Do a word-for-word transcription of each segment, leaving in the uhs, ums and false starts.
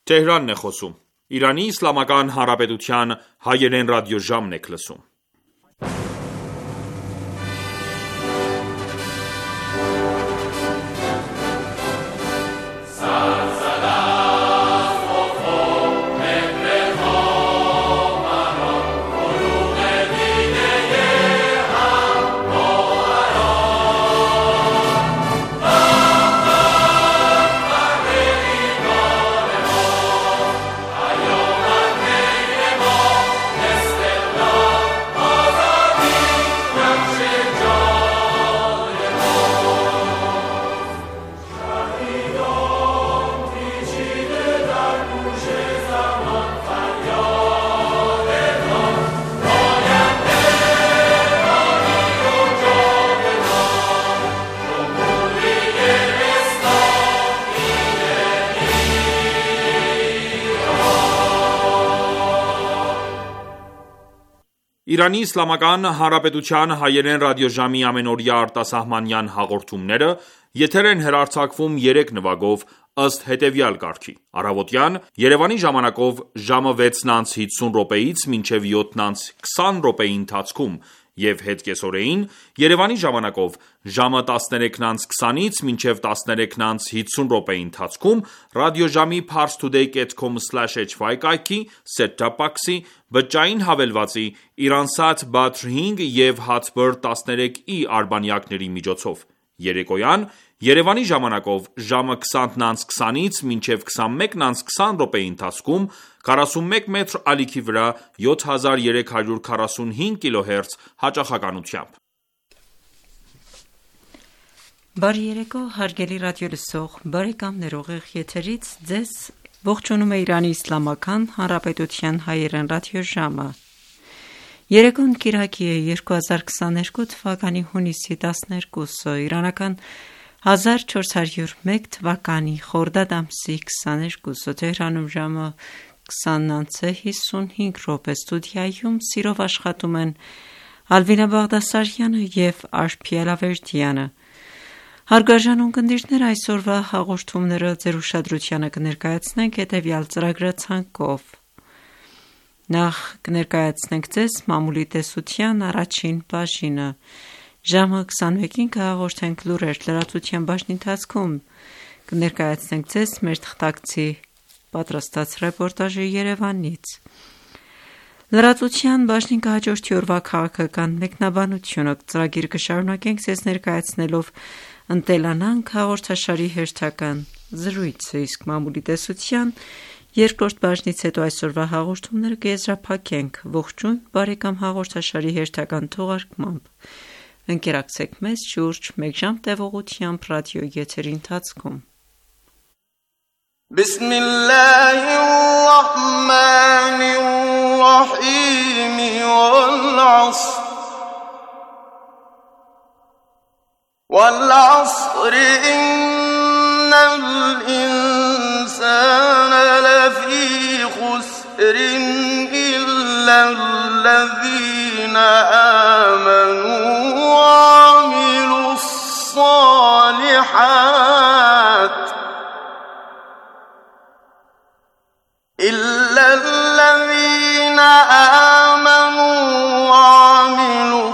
Թեհրանն է խոսում։ Իրանի Իսլամական Հանրապետության հայերեն ռադիոժամն եք լսում։ Իրանի Իսլամական Հանրապետության հայերեն ռադիոժամի ամենօրյա արտասահմանյան հաղորդումները եթեր են հեռարձակվում երեք նվագով ըստ հետևյալ կարգի. Առավոտյան Երևանի ժամանակով ժամը վեցն անց հիսուն րոպեից մինչև յոթն անց քսան րոպեի ընթացքում և հետկեսօրեին Երևանի ժամանակով ժամը տասներեքն անց քսանից մինչև տասներեքն անց հիսուն րոպեի ընթացքում ռադիոժամի parstoday dot com slash h y կայքի, set-top box-ի, բջջային հավելվածի, Iransat Badr հինգ և Hatbird տասներեք i արբանյակների միջոցով։ Երեկոյան Երևանի ժամանակով ժամը քսանն անց քսանից մինչև քսանմեկն անց քսան րոպեի ընթացքում քառասունմեկ մետր ալիքի վրա յոթ հազար երեք հարյուր քառասունհինգ կիլոհերց հաճախականությամբ։ Բարի երեկո, հարգելի ռադիոլսող բարեկամներ, ուղիղ եթերից ձեզ ողջունում է Իրանի Իսլամական Հանրապետության հայերեն ռադիոժամը։ Երեկոն կիրակի է երկու հազար քսաներկու թվականի հունիսի տասներկուսը, իրանական հազար չորս հարյուր մեկ թվականի խորդադ ամսի քսաներկուսը, Թեհրանում ժամը քսանն անց հիսունհինգ րոպե, ստուդիայում սիրով աշխատում են Ալվինա Բաղդասարյանը և Արփի Ալավերդյանը։ Հարգարժան ունկնդիրներ, այսօրվա հաղորդումները ձեր ուշադրությանը կներկայացնենք հետևյալ ծրագրացանկով։ Նախ կներկայացնենք ձեզ մամուլի տեսության առաջին բաժինը, ժամը քսանմեկին կհաղորդենք լուրեր, լրատվության բաժնի ընթացքում կներկայացնենք ձեզ մեր թղթակցի պատրաստած ռեպորտաժը Երևանից։ Լրատվության բաժնին կհաջորդի օրվա քաղաքական մեկնաբանությունը, ծրագիր կշարունակենք ձեզ ներկայացնելով «Ընտելանանք» հաղորդաշարի հերթական զրույցը, իսկ մամուլի տեսության երկրորդ բաժնից հետո այսօրվա հաղորդումները կեզրափակենք ողջույն բարեկամ հաղորդաշարի հերթական թողարկմամբ։ Ընկերակցեք մեզ շուրջ մեկ ժամ տևողությամբ ռադիոյի եթերի ընթացքում։ Բիսմիլլահիռռահմանիռռահիմ Վալ-ዐսր Innal insana lafī khusr illa alladhīna āmanū وعملوا الصالحات إلا الذين آمنوا وعملوا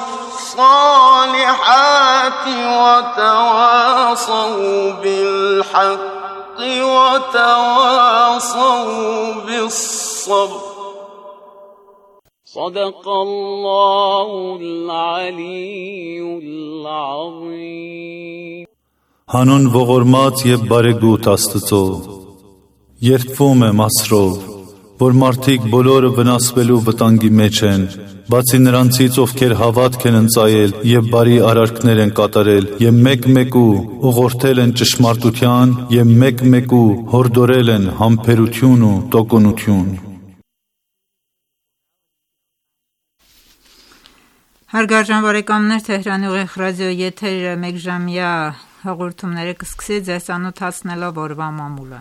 الصالحات وتواصوا بالحق وتواصوا بالصبر صدق الله العلي العظيم Հանուն ողորմած և բարեգութ Աստծո, երդվում եմ ասրով, որ մարդիկ բոլորը վնասվելու վտանգի մեջ են, բացի նրանցից, ովքեր հավատք են ընծայել և բարի արարքներ են կատարել, և մեկ-մեկու ուղղորդել են ճշմարտության, և մեկ-մեկու հորդորել են համբերություն ու տոկունություն։ Հարգարժան բարեկամներ, Թեհրանի ուղիղ ռադիոյի եթերը մեկժամյա հաղորդումները կսկսի ձեզ ծանոթացնելով օրվա մամուլը։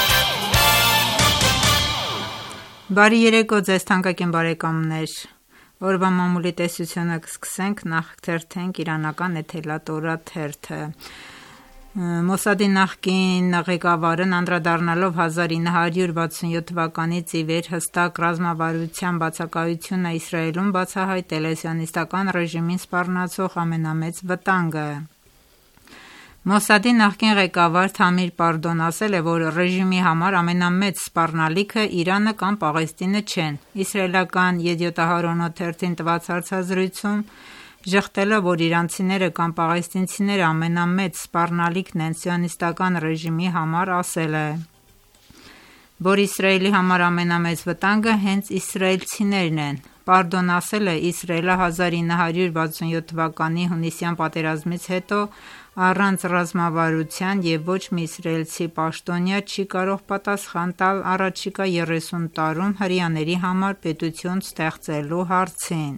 Բարի երեկո ձեզ թանկագին բարեկամներ։ Օրվա մամուլի տեսությունը կսկսենք, նախ թերթենք իրանական Էթելա թերթը։ Մոսադի նախկին ղեկավարն անդրադառնալով հազար ինը հարյուր վաթսունյոթ թվականից ի վեր հստակ ռազմավարության բացակայությունը Իսրայելում բացահայտել է սիոնիստական ռեժիմին սպառնացող ամենամեծ վտանգը։ Մոսադի նախկին ղեկավար Թամիր Պարդոն ասել է, որ ռեժիմի համար ամենամեծ սպառնալիքը Իրանը կամ Պաղեստինը չեն։ Իսրայելական Եդիոթահարոնոթ թերթին տված հարցազրույցում ժխտելը, որ իրանցիները կամ պաղեստինցիները ամենամեծ սպառնալիքն են սիոնիստական ռեժիմի համար, ասել է, որ Իսրայելի համար ամենամեծ վտանգը հենց իսրայելցիներն են։ Պարդոն ասել է, Իսրայելը հազար ինը հարյուր վաթսունյոթ թվականի հունիսյան պատերազմից հետո առանց ռազմավարության և ոչ մի իսրայելցի պաշտոնյա չի կարող պատասխան տալ առաջիկա երեսուն տարում հրեաների համար պետություն ստեղծելու հարցին։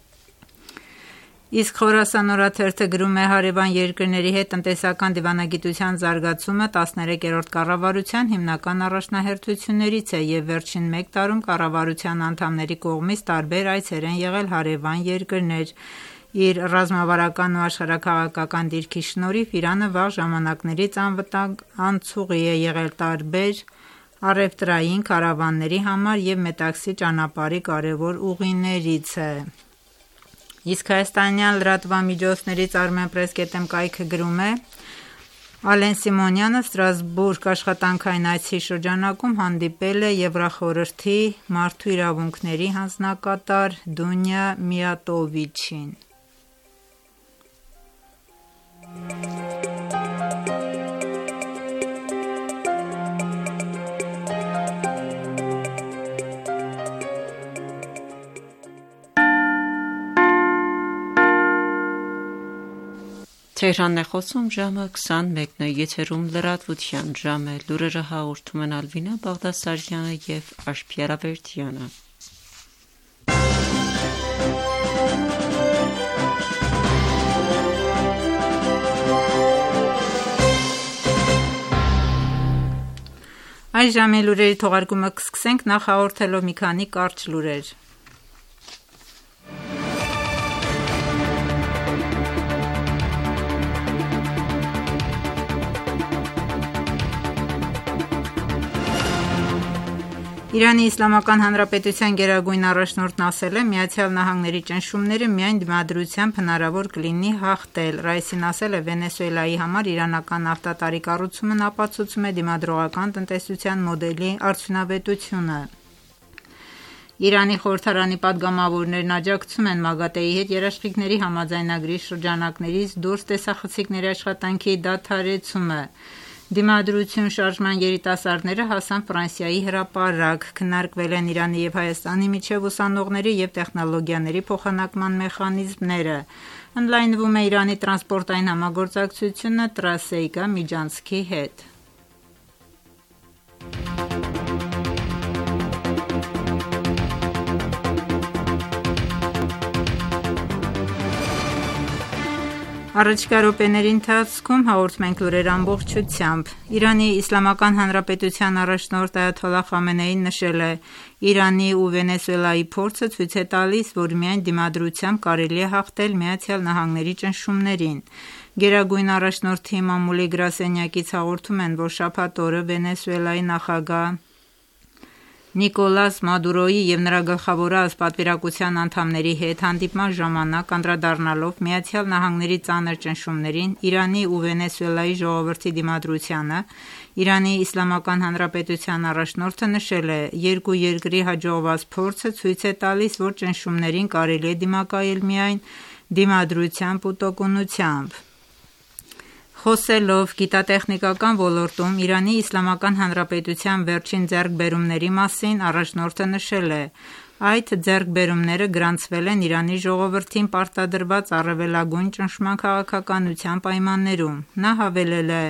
Իսկ Խորասան օրաթերթը գրում է հարևան երկրների հետ տնտեսական դիվանագիտության զարգացումը տասներեքերորդ կառավարության հիմնական առաջնահերթություններից է և վերջին մեկ տարում կառավարության անդամների կողմից տարբեր այցեր են եղել հարևան երկրներ։ Իր ռազմավարական ու աշխարհաքաղաքական դիրքի շնորհիվ Իրանը վաղ ժամանակներից անվտանգ անցուղի է եղել տարբեր առևտրային քարավանների համար և Մետաքսի ճանապարհի կարևոր ուղիներից է։ Իսկ հայաստանյան լրատվամիջոցներից Armenpress.am կայքը գրում է. Ալեն Սիմոնյանը Ստրասբուրգ աշխատանքային այցի շրջանակում հանդիպել է Եվրախորհրդի մարդու իրավունքների հանձնակատար Դունյա Միատովիչին։ Թեհրանն է խոսում ժամը քսանմեկն է, եթերում լրատվության ժամ է, լուրերը հաղորդում են Ալվինա Բաղդասարյանը և Աշխարհ Աբերդյանը։ Այս ժամի լուրերի թողարկումը կսկսենք նախ հաղորդելով մի քանի կարճ լուրեր։ Իրանի Իսլամական Հանրապետության գերագույն առաջնորդն ասել է, Միացյալ Նահանգների ճնշումները միայն դիմադրությամբ հնարավոր կլինի հաղթել։ Ռայիսին ասել է, Վենեսուելայի համար իրանական նավթատարի կառուցումն ապացուցում է դիմադրողական տնտեսության մոդելի արդյունավետությունը։ Իրանի խորհրդարանի պատգամավորներն աջակցում են ՄԱԳԱՏԵ-ի հետ երաշխիքների համաձայնագրի շրջանակներից դուրս տեսախցիկների աշխատանքի դադարեցումը։ Դիմադրություն շարժման երիտասարդները հասան Ֆրանսիայի հրապարակ, քննարկվել են Իրանի և Հայաստանի միջև ուսանողների և տեխնոլոգիաների փոխանակման մեխանիզմները, ընդլայնվում է Իրանի տրանսպորտային համագործակցությունը Տրասեյկա միջանցքի հետ։ Առաջիկա րոպեների ընթացքում հաղորդում ենք լուրեր ամբողջությամբ։ Իրանի Իսլամական Հանրապետության առաջնորդ Այաթոլլահ Խամենեին նշել է. Իրանի ու Վենեսուելայի փորձը ցույց է տալիս, որ միայն դիմադրությամբ կարելի է հաղթել Միացյալ Նահանգների ճնշումներին։ Գերագույն առաջնորդի մամուլի գրասենյակից հաղորդում են, որ շաբաթ օրը Վենեսուելայի նախագահ Նիկոլաս Մադուրոյի և նրա գլխավորած պատվիրակության անդամների հետ հանդիպման ժամանակ անդրադառնալով Միացյալ Նահանգների ծանր ճնշումներին, Իրանի ու Վենեսուելայի ժողովրդի դիմադրությանը, Իրանի Իսլամական Հանրապետության առաջնորդը նշել է. երկու երկրի հաջողված փորձը ցույց է տալիս, որ ճնշումներին կարելի է դիմակայել միայն դիմադրությամբ ու տոկունությամբ։ Խոսելով գիտատեխնիկական ոլորտում Իրանի Իսլամական Հանրապետության վերջին ձեռքբերումների մասին, առաջնորդը նշել է. այդ ձեռքբերումները գրանցվել են Իրանի ժողովրդին պարտադրված առավելագույն ճնշման քաղաքականության պայմաններում։ Նա հավելել է.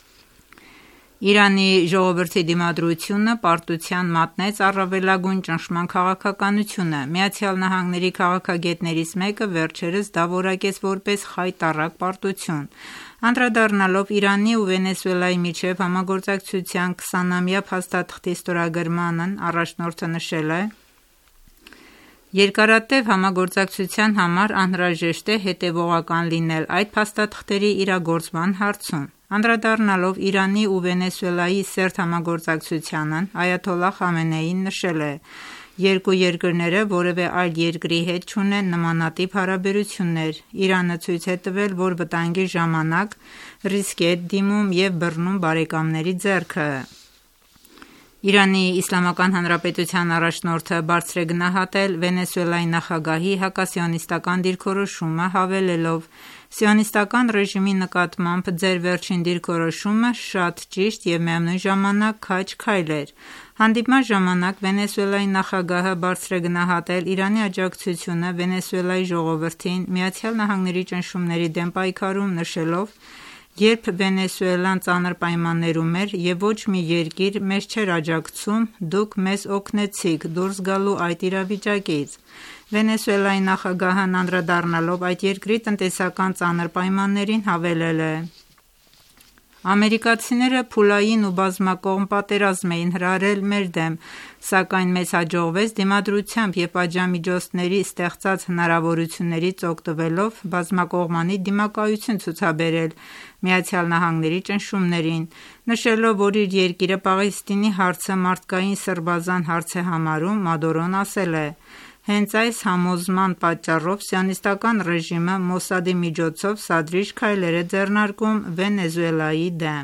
Իրանի ժողովրդի դիմադրությունը պարտության մատնեց առավելագույն ճնշման քաղաքականությունը։ Միացյալ Նահանգների քաղաքագետներից մեկը վերջերս դա որակեց որպես խայտառակ պարտություն։ Անդրադառնալով Իրանի ու Վենեսուելայի միջև համագործակցության քսանամյա փաստաթղթի ստորագրմանն, առաջնորդը նշել է. Երկարատև համագործակցության համար անհրաժեշտ է հետևողական լինել այդ փաստաթղթերի իրագործման հարցում։ Անդրադառնալով Իրանի ու Վենեսուելայի սերտ համագործակցությանն, այաթոլլահ Խամենեին նշել է. երկու երկրները որևէ այլ երկրի հետ չունեն նմանատիպ հարաբերություններ։ Իրանը ցույց է տվել, որ վտանգի ժամանակ ռիսկի է դիմում և բռնում բարեկամների ձեռքը։ Իրանի Իսլամական Հանրապետության առաջնորդը բարձր է գնահատել Վենեսուելայի նախագահի հակասիոնիստական դիրքորոշումը, հավելելով. «Սիոնիստական ռեժիմի նկատմամբ ձեր վերջին դիրքորոշումը շատ ճիշտ և միևնույն ժամանակ քաջ քայլ էր»։ Հանդիպման ժամանակ Վենեսուելայի նախագահը բարձր է գնահատել Իրանի աջակցությունը Վենեսուելայի ժողովրդին ԱՄՆ-ի ճնշումների դեմ պայքարում, նշելով. «Երբ Վենեսուելան ծանր պայմաններում էր և ոչ մի երկիր մեզ չէր աջակցում, դուք մեզ օգնեցիք դուրս գալու այդ իրավիճակից»։ Վենեսուելայի նախագահն անդրադառնալով այդ երկրի տնտեսական ծանր պայմաններին, հավելել է. «Ամերիկացիները փուլային ու բազմակողմ պատերազմ էին հրահրել մեր դեմ, սակայն մեզ հաջողվեց դիմադրությամբ և պատժամիջոցների ստեղծած հնարավորություններից օգտվելով բազմակողմանի դիմակայություն ցուցաբերել ԱՄՆ-ի ճնշումներին»։ Նշելով, որ իր երկիրը Պաղեստինի հարցը մարդկային սրբազան հարց է համարում, Մադուրոն ասել է. «Հենց այս համոզման պատճառով Սիոնիստական ռեժիմը Մոսադի միջոցով սադրիչ քայլեր է ձեռնարկում Վենեսուելայի դեմ»։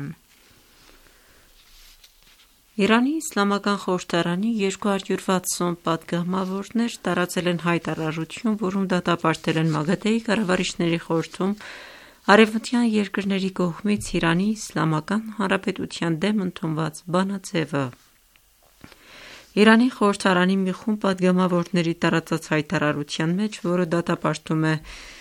Իրանի իսլամական խորհրդարանի երկու հարյուր վաթսուն պատգամավորներ տարածել են հայտարարություն, որում դատապարտել են ՄԱԳԱՏԷ-ի կառավարիչների խորհրդում արևմտյան երկրների կողմից Իրանի Իսլամական Հանրապետության դեմ ընդունված բանաձևը։ Իրանի խորհրդարանի մի խումբ պատգամավորների տարածած հայտարարության մեջ, որը դատապարտում է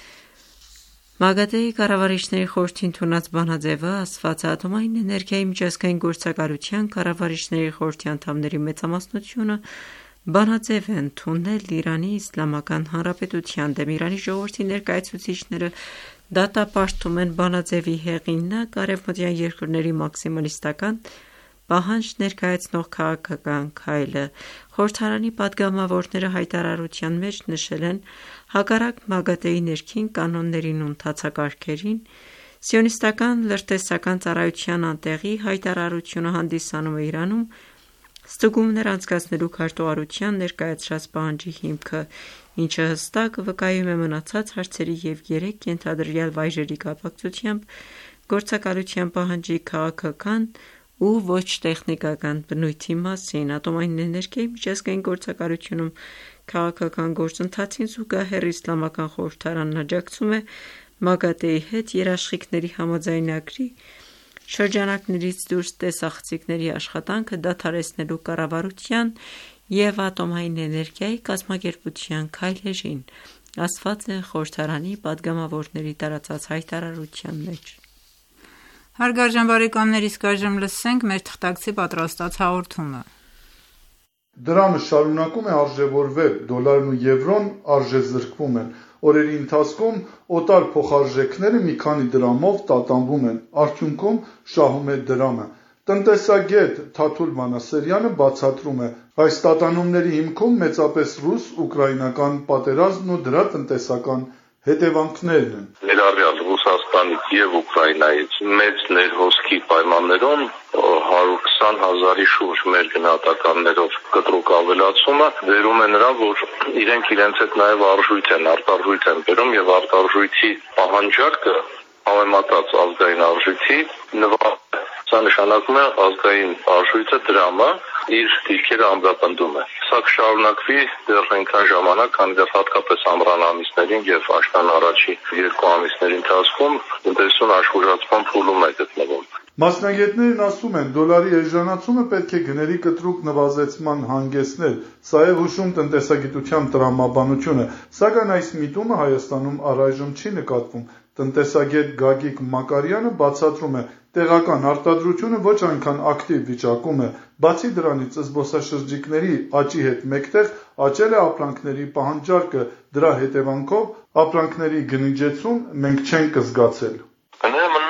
ՄԱԳԱՏԷ-ի կառավարիչների խորհրդի ընդունած բանաձևը, ասված է. «Ատոմային էներգիայի միջազգային գործակալության կառավարիչների խորհրդի անդամների մեծամասնությունը բանաձև է ընդունել Իրանի Իսլամական Հանրապետության դեմ։ Իրանի ժողովրդի ներկայացուցիչները դատապարտում են բանաձևի հեղինակ արևմտյան երկրների մաքսիմալիստական պահանջ ներկայացնող քաղաքական քայլը»։ Խորհրդարանի պատգամավորները հայտարարության մեջ նշել են. «Հակառակ ՄԱԳԱՏԷ-ի ներքին կանոններին ու ընթացակարգերին, սիոնիստական լրտեսական ծառայության անտեղի հայտարարությունը հանդիսանում է Իրանում ստուգումներ անցկացնելու քարտուղարության ներկայացրած պահանջի հիմքը, ինչը հստակ վկայում է մնացած հարցերի և երեք ենթադրյալ վայրերի կապակցությամբ գործակալության պահանջի քաղաքական ու ոչ տեխնիկական բնույթի մասին։ Ատոմային էներգիայի միջազգային գործակալությունում քաղաքական գործընթացին զուգահեռ Իսլամական խորհրդարանն աջակցում է ՄԱԳԱՏԷ-ի հետ երաշխիքների համաձայնագրի շրջանակներից դուրս տեսախցիկների աշխատանքը դադարեցնելու կառավարության և Ատոմային էներգիայի կազմակերպության քայլերին», ասված է խորհրդարանի պատգամավորների տարածած հայտարարության մեջ։ Հարգարժան բարեկամներ, իսկ այժմ լսենք մեր թղթակցի պատրաստած հաղորդումը։ Դրամը շարունակում է արժևորվել, դոլարն ու եվրոն արժեզրկվում են։ Օրերի ընթացքում օտար փոխարժեքները մի քանի դրամով տատանվում են, արդյունքում շահում է դրամը։ Տնտեսագետ Թաթուլ Մանասերյանը բացատրում է. այս տատանումների հիմքում մեծապես ռուս-ուկրաինական պատերազմն ու դրա տնտեսական հետևանքներն են։ Ներառյալ Ռուսաստանից և Ուկրաինայից մեծ ներհոսքի պայմաններում հարյուր քսան հազարի շուրջ մեր գնահատականներով կտրուկ ավելացումը բերում է նրան, որ իրենք իրենց հետ նաև արժույթ են, արտարժույթ են բերում և արտարժույթի պահանջարկը համեմատած ազգային արժույթի նվազում է։ Սա նշանակում է ազգային արժույթը դրամը իր դիրքերը ամրապնդում է։ Սա կշարունակվի դեռ այնքան ժամանակ, քանի դեռ հատկապես ամռան ամիսներին և աշնան առաջի երկու ամիսների ընթացքում տնտեսություն աշխուժացման փուլում է գտնվում։ Մասնագետներն ասում են, դոլարի էժանացումը պետք է գների կտրուկ նվազեցման հանգեցներ, սա է հուշում տնտեսագիտության տրամաբանությունը, սակայն այս միտումը Հայաստանում առայժմ չի նկատվում։ Տնտեսագետ Գագիկ Մակարյանը բացատրում է, տեղական արտադրությունը ոչ այնքան ակտիվ վիճակում է, բացի դրանից զբոսաշրջիկների աճի հետ մեկտեղ աճել է ապրանքների պահանջարկը, դրա հետևանքով ապրանքների գնիջեցում մենք չենք զգացել։ Ուրեմն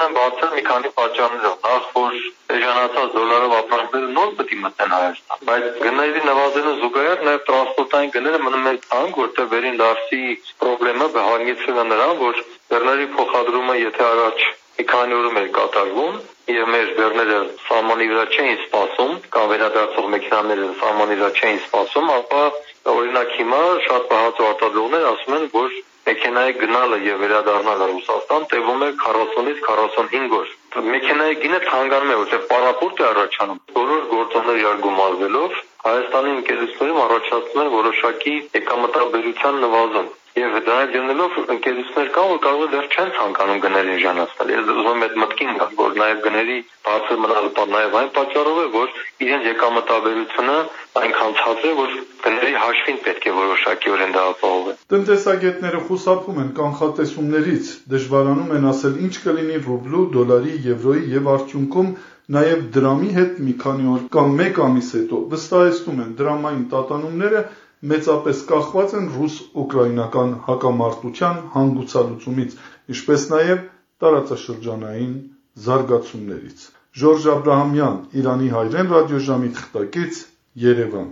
են բարձր մի քանի պատճառներով։ Նախ որ էժանացած դոլարով ապրանքները նոր պետք է մտնեն Հայաստան, բայց գների նվազելը զուգահեռ նաև տրանսպորտային գները մնում են թանկ, որտեղ վերին դարձի խնդրումը հանգեցրել է նրան, որ բեռների փոխադրումը եթե առաջ մի քանի օրում էր կատարվում եւ մեր բեռները սահմանի վրա չէին սպասում կամ վերադարձող մեքենաները սահմանի վրա չէին սպասում, ապա օրինակ հիմա շատ բահած արտադրողներ ասում են, որ մեքենայի գնալը եւ վերադառնալը Ռուսաստան տևում է քառասունից քառասունհինգ օր։ Մեքենայի գինը թանկանում է, որտեղ պարապորտ է առաջանում։ Բոլոր գործոնները իրար գումարվելով Հայաստանի ընկերություններում առաջացնում են որոշակի եկամտաբերության նվազում։ Եվ դրանից ելնելով ընկերություններ կան, որ կարող է դեռ չեն ցանկանում գնել էժանացնել։ Ես ուզում եմ այդ մտքին գալ, որ նաև գների բարձր մնալը նաև այն պատճառով է, որ իրենց եկամտաբերությունը այնքան ցածր է, որ գների հաշվին պետք է որոշակիորեն դա ապահովեն։ Տնտեսագետները խուսափում են կանխատեսումներից, դժվարանում են ասել ինչ կլինի ռուբլու, դոլարի, եվրոյի եւ արդյունքում նաև դրամի հետ մի քանի օր կամ մեկ ամիս հետո վստահեցնում են դրամային տատանումները մեծապես կախված են ռուս-ուկրաինական հակամարտության հանգուցալուծումից, ինչպես նաև տարածաշրջանային զարգացումներից։ Ժորժ Աբրահամյան, Իրանի հայրեն ռադիոժամի թղթակից, Երևան։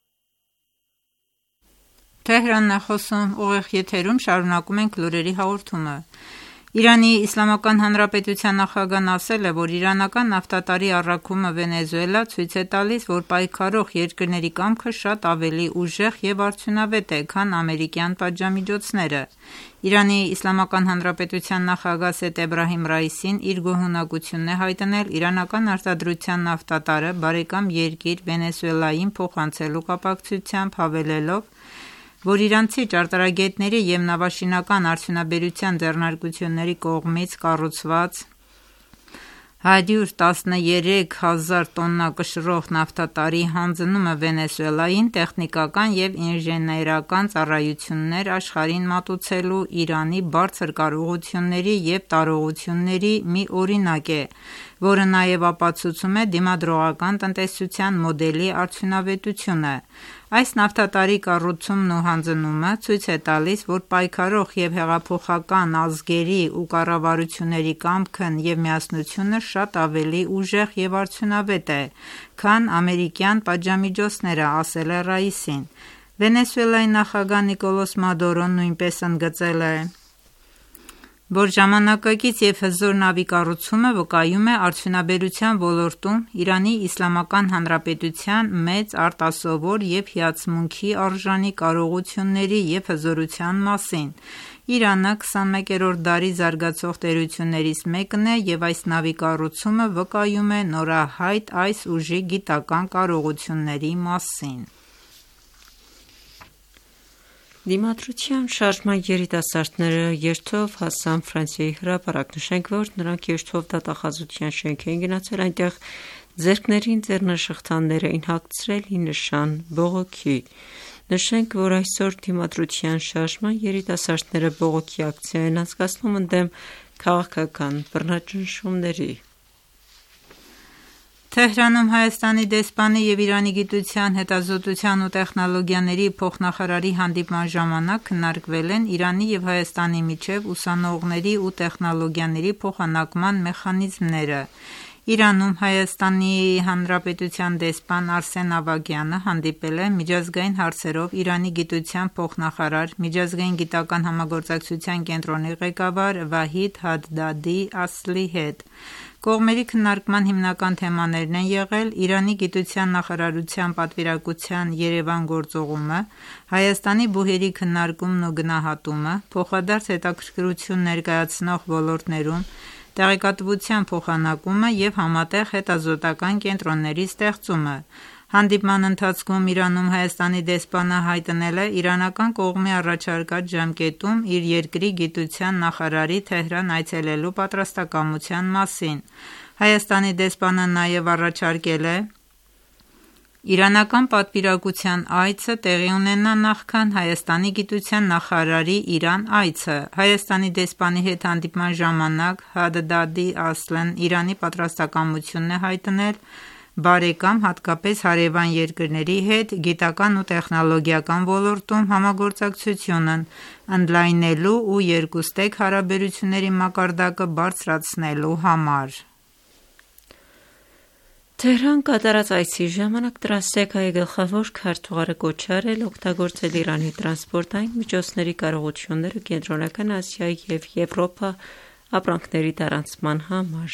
Թեհրանն է խոսում, ուղիղ եթերում շարունակում ենք լուրերի հաղորդումը։ Իրանի Իսլամական Հանրապետության նախագահն ասել է, որ իրանական նավթատարի առաքումը Վենեսուելա ցույց է տալիս, որ պայքարող երկրների կամքը շատ ավելի ուժեղ եւ արդյունավետ է, քան ամերիկյան պատժամիջոցները։ Իրանի Իսլամական Հանրապետության նախագահ Սեյեդ Էբրահիմ Ռայիսին իր գոհունակությունն է հայտնել իրանական արտադրության նավթատարը բարեկամ երկիր Վենեսուելային փոխանցելու կապակցությամբ, հավելելով, որ իրանցի ճարտարագետների և նավաշինական արդյունաբերության ձեռնարկությունների կողմից կառուցված հարյուր տասներեք հազար տոննա կշռող նավթատարի հանձնումը Վենեսուելային տեխնիկական և ինժեներական ծառայություններ աշխարհին մատուցելու Իրանի բարձր կարողությունների և տարողությունների մի օրինակ է, որը նաև ապացուցում է դիմադրողական տնտեսության մոդելի արդյունավետությունը։ Այս նավթատարի կառուցումն ու հանձնումը ցույց է տալիս, որ պայքարող և հեղափոխական ազգերի ու կառավարությունների կամքն և միասնությունը շատ ավելի ուժեղ և արդյունավետ է, քան ամերիկյան պատժամիջոցները, ասել է Ռայիսին։ Վենեսուելայի նախագահ Նիկոլաս Մադուրոն նույնպես ընդգծել է, որ ժամանակակից և հզոր նավի կառուցումը վկայում է արդյունաբերության ոլորտում Իրանի Իսլամական Հանրապետության մեծ արտասովոր և հիացմունքի արժանի կարողությունների և հզորության մասին։ Իրանը քսանմեկերորդ դարի զարգացող տերություններից մեկն է և այս նավի կառուցումը վկայում է նորահայտ այս ուժի գիտական կարողությունների մասին։ Դիմադրության շարժման երիտասարդները երթով հասան Ֆրանսիայի հրապարակ։ Նշենք, որ նրանք երթով դատախազության շենք էին գնացել, այնտեղ ձեռքներին ձեռնաշղթաներ էին հագցրել ի նշան բողոքի։ Նշենք, որ այսօր Դիմադրության շարժման երիտասարդները բողոքի ակցիա են անցկացնում ընդդեմ քաղաքական բռնաճնշումների։ Թեհրանում Հայաստանի դեսպանի և Իրանի գիտության, հետազոտության ու տեխնոլոգիաների փոխնախարարի հանդիպման ժամանակ քննարկվել են Իրանի և Հայաստանի միջև ուսանողների ու տեխնոլոգիաների փոխանակման մեխանիզմները։ Իրանում Հայաստանի Հանրապետության դեսպան Արսեն Ավագյանը հանդիպել է միջազգային հարցերով Իրանի գիտության փոխնախարար, միջազգային գիտական համագործակցության կենտրոնի ղեկավար Վահիդ Հադդադի Ասլի հետ։ Կողմերի քննարկման հիմնական թեմաներն են եղել Իրանի գիտության նախարարության պատվիրակության Երևան գործուղումը, Հայաստանի բուհերի քննարկումն ու գնահատումը, փոխադարձ հետաքրքրություն ներկայացնող ոլորտներում տեղեկատվության փոխանակումը և համատեղ հետազոտական կենտրոնների ստեղծումը։ Հանդիպման ընթացքում Իրանում Հայաստանի դեսպանը հայտնել է իրանական կողմի առաջարկած ժամկետում իր երկրի գիտության նախարարի Թեհրան այցելելու պատրաստակամության մասին։ Հայաստանի դեսպանը նաև առաջարկել է իրանական պատվիրակության այցը տեղի ունենա նախքան Հայաստանի գիտության նախարարի Իրան այցը։ Հայաստանի դեսպանի հետ հանդիպման ժամանակ Հադդադի Ասլն Իրանի պատրաստակամությունն է հայտնել բարեկամ, հատկապես հարևան երկրների հետ գիտական ու տեխնոլոգիական ոլորտում համագործակցությունն ընդլայնելու ու երկուստեք հարաբերությունների մակարդակը բարձրացնելու համար։ Թեհրան կատարած այցի ժամանակ Տրասեկայի գլխավոր քարտուղարը կոչ է արել օգտագործել Իրանի տրանսպորտային միջոցների կարողությունները Կենտրոնական Ասիայի և Եվրոպա ապրանքների տարանցման համար։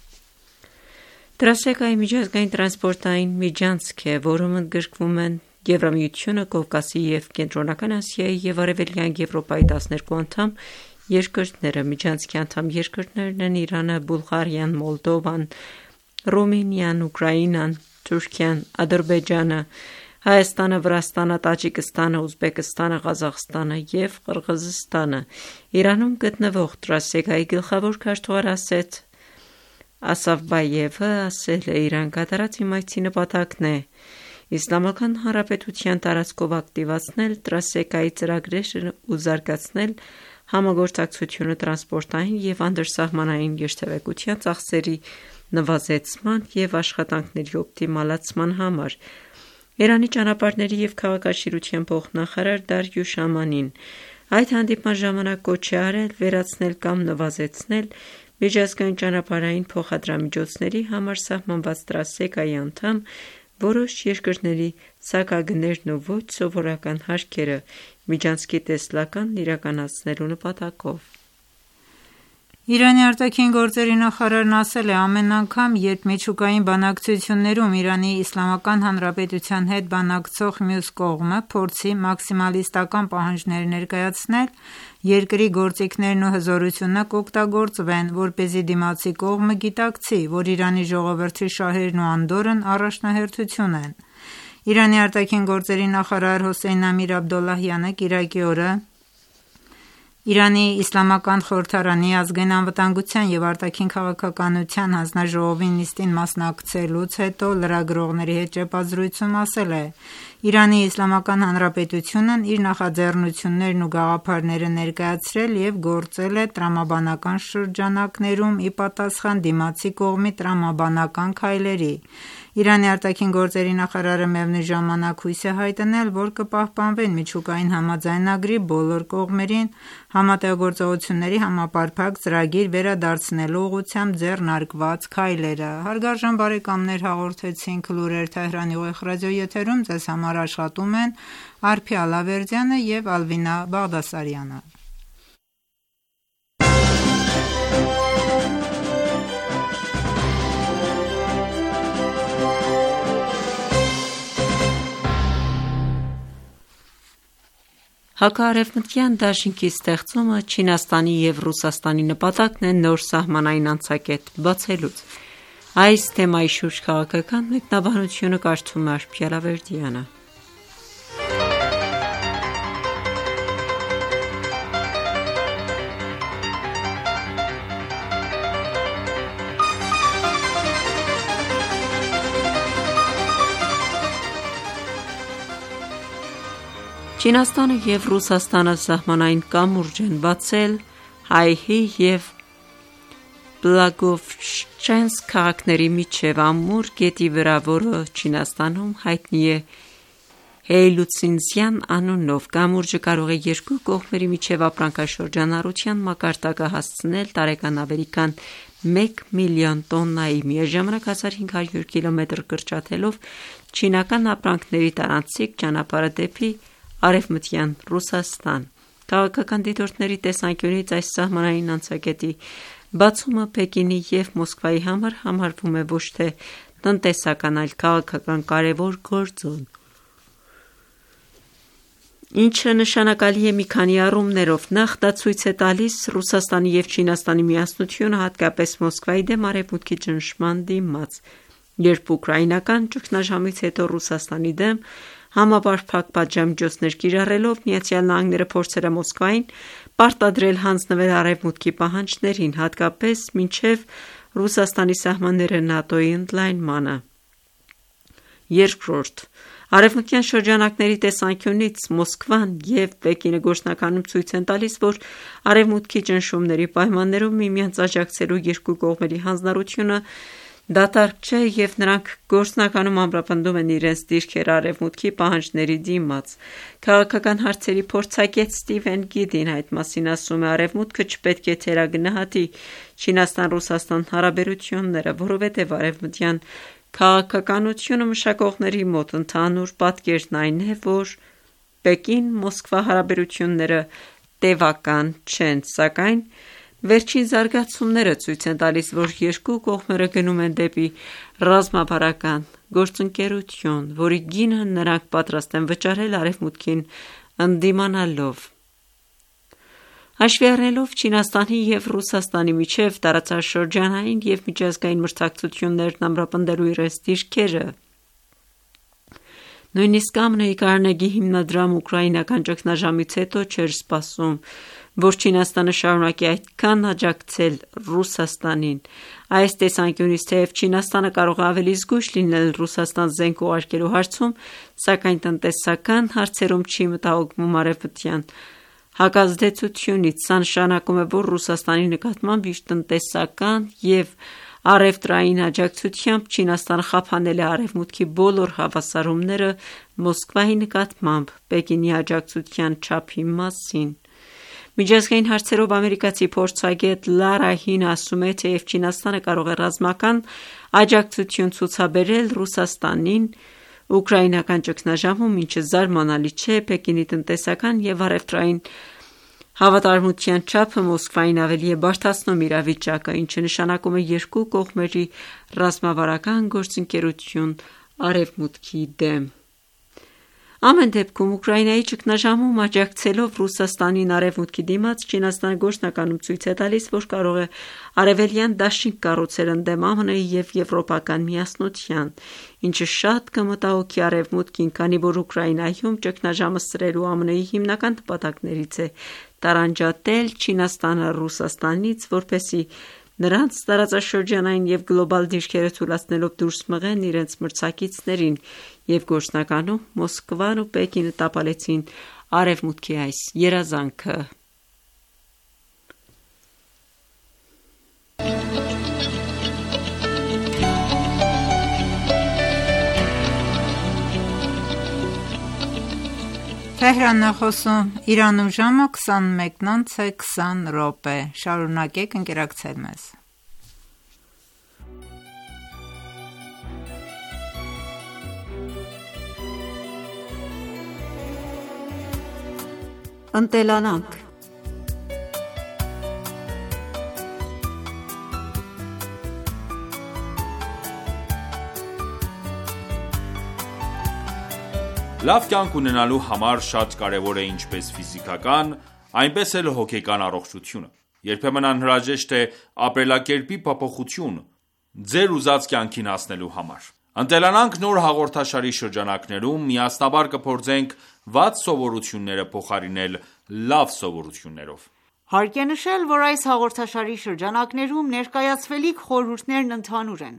Տրասեկայի միջազգային տրանսպորտային միջանցք է, որում ընդգրկվում են Եվրամիությունը, Կովկասի և Կենտրոնական Ասիայի և Արևելյան Եվրոպայի տասներկու անդամ երկրները։ Միջանցքի անդամ երկրներն են Իրանը, Բուլղարիան, Մոլդովան, Ռումինիան, Ուկրաինան, Թուրքիան, Ադրբեջանը, Հայաստանը, Վրաստանը, Տաջիկստանը, Ուզբեկստանը, Ղազախստանը և Қырғызստանը։ Իրանում գտնվող Տրասեկայի գլխավոր քարտուղար Ասեթ Ասավբայևը ասել է. «Իրան կատարած իմ այցի նպատակն է Իսլամական Հանրապետության տարածքով ակտիվացնել Տրասեկայի ծրագրերն ու զարգացնել համագործակցությունը տրանսպորտային և անդրսահմանային երթևեկության ծախսերի նվազեցման և աշխատանքների օպտիմալացման համար»։ Իրանի ճանապարհների և քաղաքաշինության փոխնախարար Դարյուշ Ամանին այդ հանդիպման ժամանակ կոչ է արել վերացնել կամ նվազեցնել միջազգային ճանապարհային փոխադրամիջոցների համար սահմանված Տրասեկայի անդամ որոշ երկրների սակագներն ու ոչ սովորական հարկերը միջանցքի տեսլականն իրականացնելու նպատակով։ Իրանի արտաքին գործերի նախարարն ասել է. «Ամեն անգամ, երբ միջուկային բանակցություններում Իրանի Իսլամական Հանրապետության հետ բանակցող մյուս կողմը փորձի մաքսիմալիստական պահանջներ ներկայացնել, երկրի գործիքներն ու հզորությունը կօգտագործվեն, որպեսզի դիմացի կողմը գիտակցի, որ Իրանի ժողովրդի շահերն ու անդորրն առաջնահերթություն են»։ Իրանի արտաքին գործերի նախարար Հոսեյն Ամիր Աբդոլլահյանը կիրակի օրը Իրանի Իսլամական խորհրդարանի ազգային անվտանգության և արտաքին քաղաքականության հանձնաժողովի նիստին մասնակցելուց հետո լրագրողների հետ ճեպազրույցում ասել է. «Իրանի Իսլամական Հանրապետությունն իր նախաձեռնություններն ու գաղափարները ներկայացրել և գործել է տրամաբանական շրջանակներում ի պատասխան դիմացի կողմի տրամաբանական քայլերի»։ Իրանի արտաքին գործերի նախարարը միևնույն ժամանակ հույս է հայտնել, որ կպահպանվեն միջուկային համաձայնագրի բոլոր կողմերին համատեղագործողությունների համապարփակ ծրագիր վերադարձնելու ուղղությամբ ձեռնարկված քայլերը։ Հարգարժան բարեկամներ, հաղորդեցինք լուրեր Թեհրանի ուղիղ ռադիոեթերում, ձեզ համար աշխատում են Արփի Ալավերդյանը և Ալվինա Բաղդասարյանը։ Հակաարևմտյան դաշինքի ստեղծումը Չինաստանի և Ռուսաստանի նպատակն է նոր սահմանային անցակետ բացելուց։ Այս թեմայի շուրջ քաղաքական մեկնաբանությունը կարդում է Արփի Ալավերդյանը։ Չինաստանը և Ռուսաստանը սահմանային կամուրջ են բացել Հայհի և Բլագովշչենսկ քաղաքների միջև Ամուր գետի վրա, որը Չինաստանում հայտնի է Հեյլուցինզյան անունով։ Կամուրջը կարող է երկու կողմերի միջև ապրանքաշրջանառության մակարդակը հասցնել տարեկան ավելի քան մեկ միլիոն տոննայի, միաժամանակ հազար հինգ հարյուր կիլոմետր կրճատելով չինական ապրանքների տարանցիկ ճանապարհը դեպի Արևմտյան Ռուսաստան։ Քաղաքական դիտորդների տեսանկյունից այս սահմանային անցակետի բացումը Պեկինի և Մոսկվայի համար համարվում է ոչ թե տնտեսական, այլ քաղաքական կարևոր գործոն, ինչը նշանակալի է մի քանի առումներով։ Նախ, դա ցույց է տալիս Ռուսաստանի և Չինաստանի միասնությունը, հատկապես Մոսկվայի դեմ Արևմուտքի ճնշման դիմաց, երբ ուկրաինական ճգնաժամից հետո Ռուսաստանի դեմ համապարփակ պատժամիջոցներ կիրառելով ԱՄՆ-ը փորձել է Մոսկվային պարտադրել հանձնվել Արևմուտքի պահանջներին, հատկապես մինչև Ռուսաստանի սահմանները ՆԱՏՕ-ի ընդլայնմանը։ Երկրորդ, արևմտյան շրջանակների տեսանկյունից Մոսկվան և Պեկինը գործնականում ցույց են տալիս, որ Արևմուտքի ճնշումների պայմաններում միմյանց աջակցելու երկու կողմերի հանձնառությունը դատարկ չէ և նրանք գործնականում ամրապնդում են իրենց դիրքերը Արևմուտքի պահանջների դիմաց։ Քաղաքական հարցերի փորձագետ Ստիվեն Գիդին այդ մասին ասում է. «Արևմուտքը չպետք է թերագնահատի Չինաստան-Ռուսաստան հարաբերությունները, որովհետև արևմտյան քաղաքականությունը մշակողների մոտ ընդհանուր պատկերն այն է, որ Պեկին-Մոսկվա հարաբերությունները տևական չեն, սակայն վերջին զարգացումները ցույց են տալիս, որ երկու կողմերը գնում են դեպի ռազմավարական գործընկերություն, որի գինը նրանք պատրաստ են վճարել Արևմուտքին ընդդիմանալով»։ Հաշվի առնելով Չինաստանի և Ռուսաստանի միջև տարածաշրջանային և միջազգային մրցակցություններն ամրապնդելու իրենց դիրքերը, նույնիսկ ԱՄՆ-ի Կարնեգի հիմնադրամը ուկրաինական ճգնաժամից հետո չէր սպասում, որ Չինաստանը շարունակի այդքան աջակցել Ռուսաստանին։ Այս տեսանկյունից, թեև Չինաստանը կարող է ավելի զգույշ լինել Ռուսաստան զենք ուղարկելու հարցում, սակայն տնտեսական հարցերում չի մտահոգվում արևմտյան հակազդեցությունից։ Սա նշանակում է, որ Ռուսաստանի նկատմամբ իր տնտեսական և առևտրային աջակցությամբ Չինաստանը խափանել է Արևմուտքի բոլոր հավասարումները Մոսկվայի նկատմամբ Պեկինի աջակցության չափի մասին։ Միջազգային հարցերով ամերիկացի փորձագետ Լարա Հինը ասում է, թեև Չինաստանը կարող է ռազմական աջակցություն ցուցաբերել Ռուսաստանին ուկրաինական ճգնաժամում, ինչը զարմանալի չէ, Պեկինի տնտեսական և առևտրային հավատարմության չափը Մոսկվային ավելի է բարդացնում իրավիճակը, ինչը նշանակում է երկու կողմերի ռազմավարական գործընկերություն Արևմուտքի դեմ։ Ամեն դեպքում Ուկրաինայի ճգնաժամում աջակցելով Ռուսաստանին Արևմուտքի դիմաց, Չինաստանը գործնականում ցույց է տալիս, որ կարող է արևելյան դաշինք կառուցել ընդդեմ ԱՄՆ-ի և եվրոպական միասնության, ինչը շատ կմտահոգի Արևմուտքին, քանի որ Ուկրաինայում ճգնաժամը սրելու ԱՄՆ-ի հիմնական նպատակներից է տարանջատել Չինաստանը Ռուսաստանից, որպեսզի նրանց տարածաշրջանային և գլոբալ դիրքերը թուլացնելով դուրս մղեն իրենց մրցակիցներին, և գործնականում Մոսկվան ու Պեկինը տապալեցին Արևմուտքի այս երազանքը։ Թեհրանն է խոսում Իրանում ժամը քսանմեկն անց է քսան րոպե։ Շարունակեք ընկերակցել մեզ։ Ընտելանանք։ Լավ կյանք ունենալու համար շատ կարևոր է ինչպես ֆիզիկական, այնպես էլ հոգեկան առողջությունը։ Երբեմն անհրաժեշտ է ապրելակերպի փոփոխություն ձեր ուզած կյանքին հասնելու համար։ «Ընտելանանք» նոր հաղորդաշարի շրջանակներում միասնաբար կփորձենք վատ սովորությունները փոխարինել լավ սովորություններով։ Հարկ է նշել, որ այս հաղորդաշարի շրջանակներում ներկայացվելիք խորհուրդներն ընդհանուր են,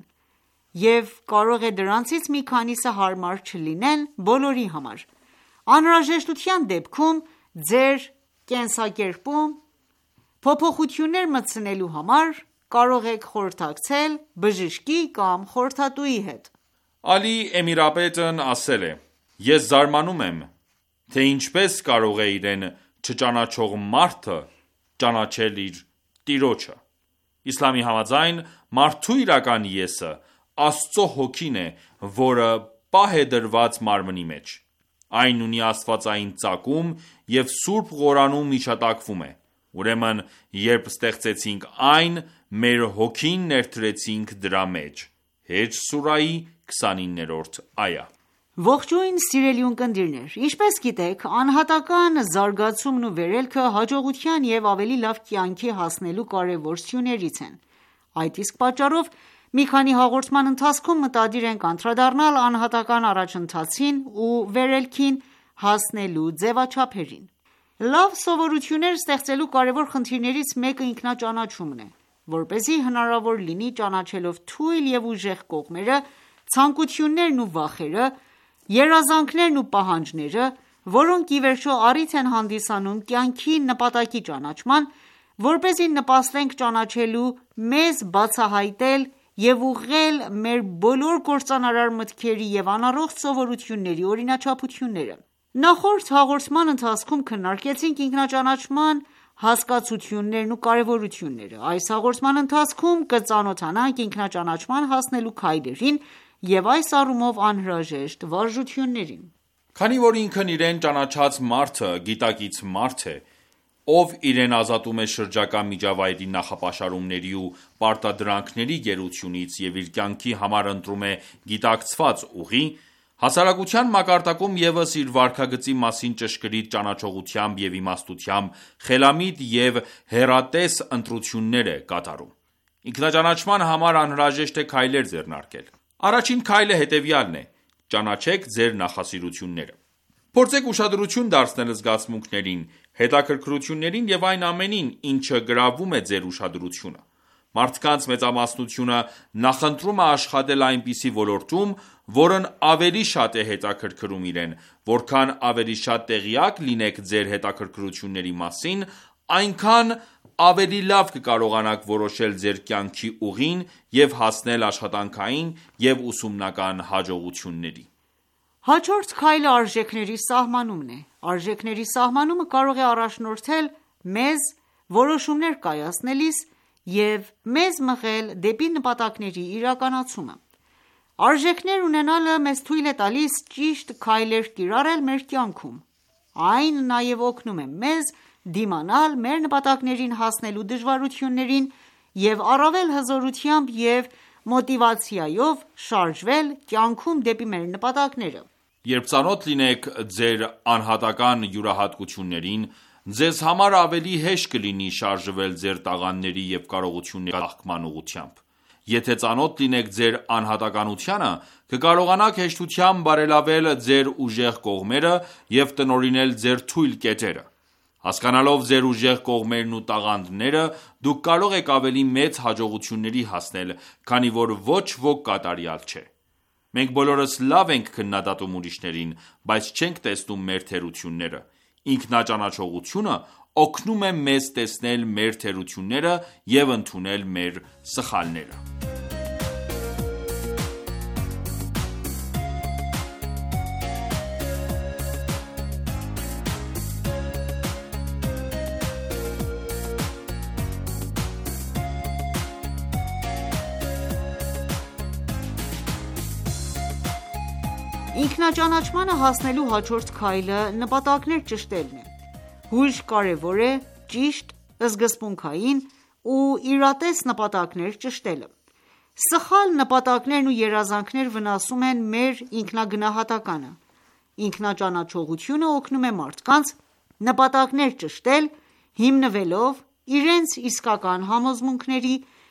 և կարող է դրանցից մի քանիսը հարմար չլինեն բոլորի համար։ Անհրաժեշտության դեպքում ձեր կենսակերպում փոփոխություններ մտցնելու համար կարող եք խորհրդակցել բժշկի կամ խորհրդատուի հետ։ Ալի Էմիրապետն ասել է. «Ես զարմանում եմ, թե ինչպես կարող է իրեն չճանաչող մարդը ճանաչել իր տիրոջը։ Իսլամի համաձայն, մարդու իրական «ես»-ը Աստծո հոգին է, որը պահ է դրված մարմնի մեջ։ Այն ունի աստվածային ծագում և Սուրբ Ղուրանում հիշատակվում է։ Ուրեմն, երբ ստեղծեցինք այն, մեր հոգին ներդրեցինք դրա մեջ»։ Հեջր սուրահի քսանիններորդ այա։ Ողջույն սիրելի ունկնդիրներ, ինչպես գիտեք, անհատական զարգացումն ու վերելքը հաջողության և ավելի լավ կյանքի հասնելու կարևոր սյուներից են։ Այդ իսկ պատճառով մի քանի հաղորդման ընթացքում մտադիր ենք անդրադառնալ անհատական առաջընթացին ու վերելքին հասնելու ձևաչափերին։ Լավ սովորություններ ստեղծելու կարևոր խնդիրներից մեկը ինքնաճանաչումն է, որպեսզի հնարավոր լինի ճանաչելով թույլ և ուժեղ կողմերը, ցանկություններն ու վախերը, երազանքներն ու պահանջները, որոնք ի վերջո առիթ են հանդիսանում կյանքի նպատակի ճանաչման, որպեսզի նպաստենք ճանաչելու մեզ բացահայտել և ուղղել մեր բոլոր կործանարար մտքերի և անառողջ սովորությունների օրինաչափությունները: Նախորդ հաղորդման ընթացքում քննարկեցինք ինքնաճանաչման հասկացություններն ու կարևորությունները: Այս հաղորդման ընթացքում կծանոթանանք ինքնաճանաչման հասնելու քայլերին և այս առումով անհրաժեշտ վարժություններին: Քանի որ ինքն իրեն ճանաչած մարդը գիտակից մարդ է, ով իրեն ազատում է շրջակա միջավայրի նախապաշարումների ու պարտադրանքների գերությունից և իր կյանքի համար ընտրում է գիտակցված ուղի, հասարակության մակարդակում ևս իր վարքագծի մասին ճշգրիտ ճանաչողությամբ և իմաստությամբ խելամիտ և հեռատես ընտրություններ է կատարում: Ինքնաճանաչման համար անհրաժեշտ է քայլեր ձեռնարկել: Առաջին քայլը հետևյալն է՝ ճանաչեք ձեր նախասիրությունները: Փորձեք ուշադրություն դարձնել զգացմունքներին, հետաքրքրություններին և այն ամենին, ինչը գրավում է ձեր ուշադրությունը: Մարդկանց մեծամասնությունը նախընտրում է աշխատել այնպիսի ոլորտում, որն ավելի շատ է հետաքրքրում իրեն: Որքան ավելի շատ տեղյակ լինեք ձեր հետաքրքրությունների մասին, այնքան ավելի լավ կկարողանաք որոշել ձեր կյանքի ուղին և հասնել աշխատանքային և ուսումնական հաջողությունների: Հաջորդ քայլը արժեքների սահմանումն է: Արժեքների սահմանումը կարող է առաջնորդել մեզ որոշումներ կայացնելիս և մեզ մղել դեպի նպատակների իրականացումը: Արժեքներ ունենալը մեզ թույլ է տալիս ճիշտ քայլեր կիրառել մեր կյանքում: Այն նաև օգնում է մեզ դիմանալ մեր նպատակներին հասնելու դժվարություններին և առավել հզորությամբ և մոտիվացիայով շարժվել կյանքում դեպի մեր նպատակները: Երբ ծանոթ լինեք ձեր անհատական յուրահատկություններին, ձեզ համար ավելի հեշտ կլինի շարժվել ձեր տաղանդների և կարողությունների ծաղկման ուղղությամբ: Եթե ծանոթ լինեք ձեր անհատականությանը, կկարողանաք հեշտությամբ բարելավել ձեր ուժեղ կողմերը և տնօրինել ձեր թույլ կետերը: Հասկանալով ձեր ուժեղ կողմերն ու տաղանդները, դուք կարող եք ավելի մեծ հաջողությունների հասնել, քանի որ ոչ ոք կատարյալ չէ: Մենք բոլորս լավ ենք քննադատում ուրիշներին, բայց չենք տեսնում մեր թերությունները: Ինքնաճանաչողությունը օգնում է մեզ տեսնել մեր թերությունները և ընդունել մեր սխալները: Ինքնաճանաչմանը հասնելու հաջորդ քայլը նպատակներ ճշտելն է: Հույժ կարևոր է ճիշտ, սկզբունքային ու իրատես նպատակներ ճշտելը: Սխալ նպատակներ ու երազանքներ վնասում են մեր ինքնագնահատականը: Ինքնաճանաչողությունը օգնում է մարդկանց նպատակներ ճշտել հիմնվելով իրենց իսկական համոզմունքների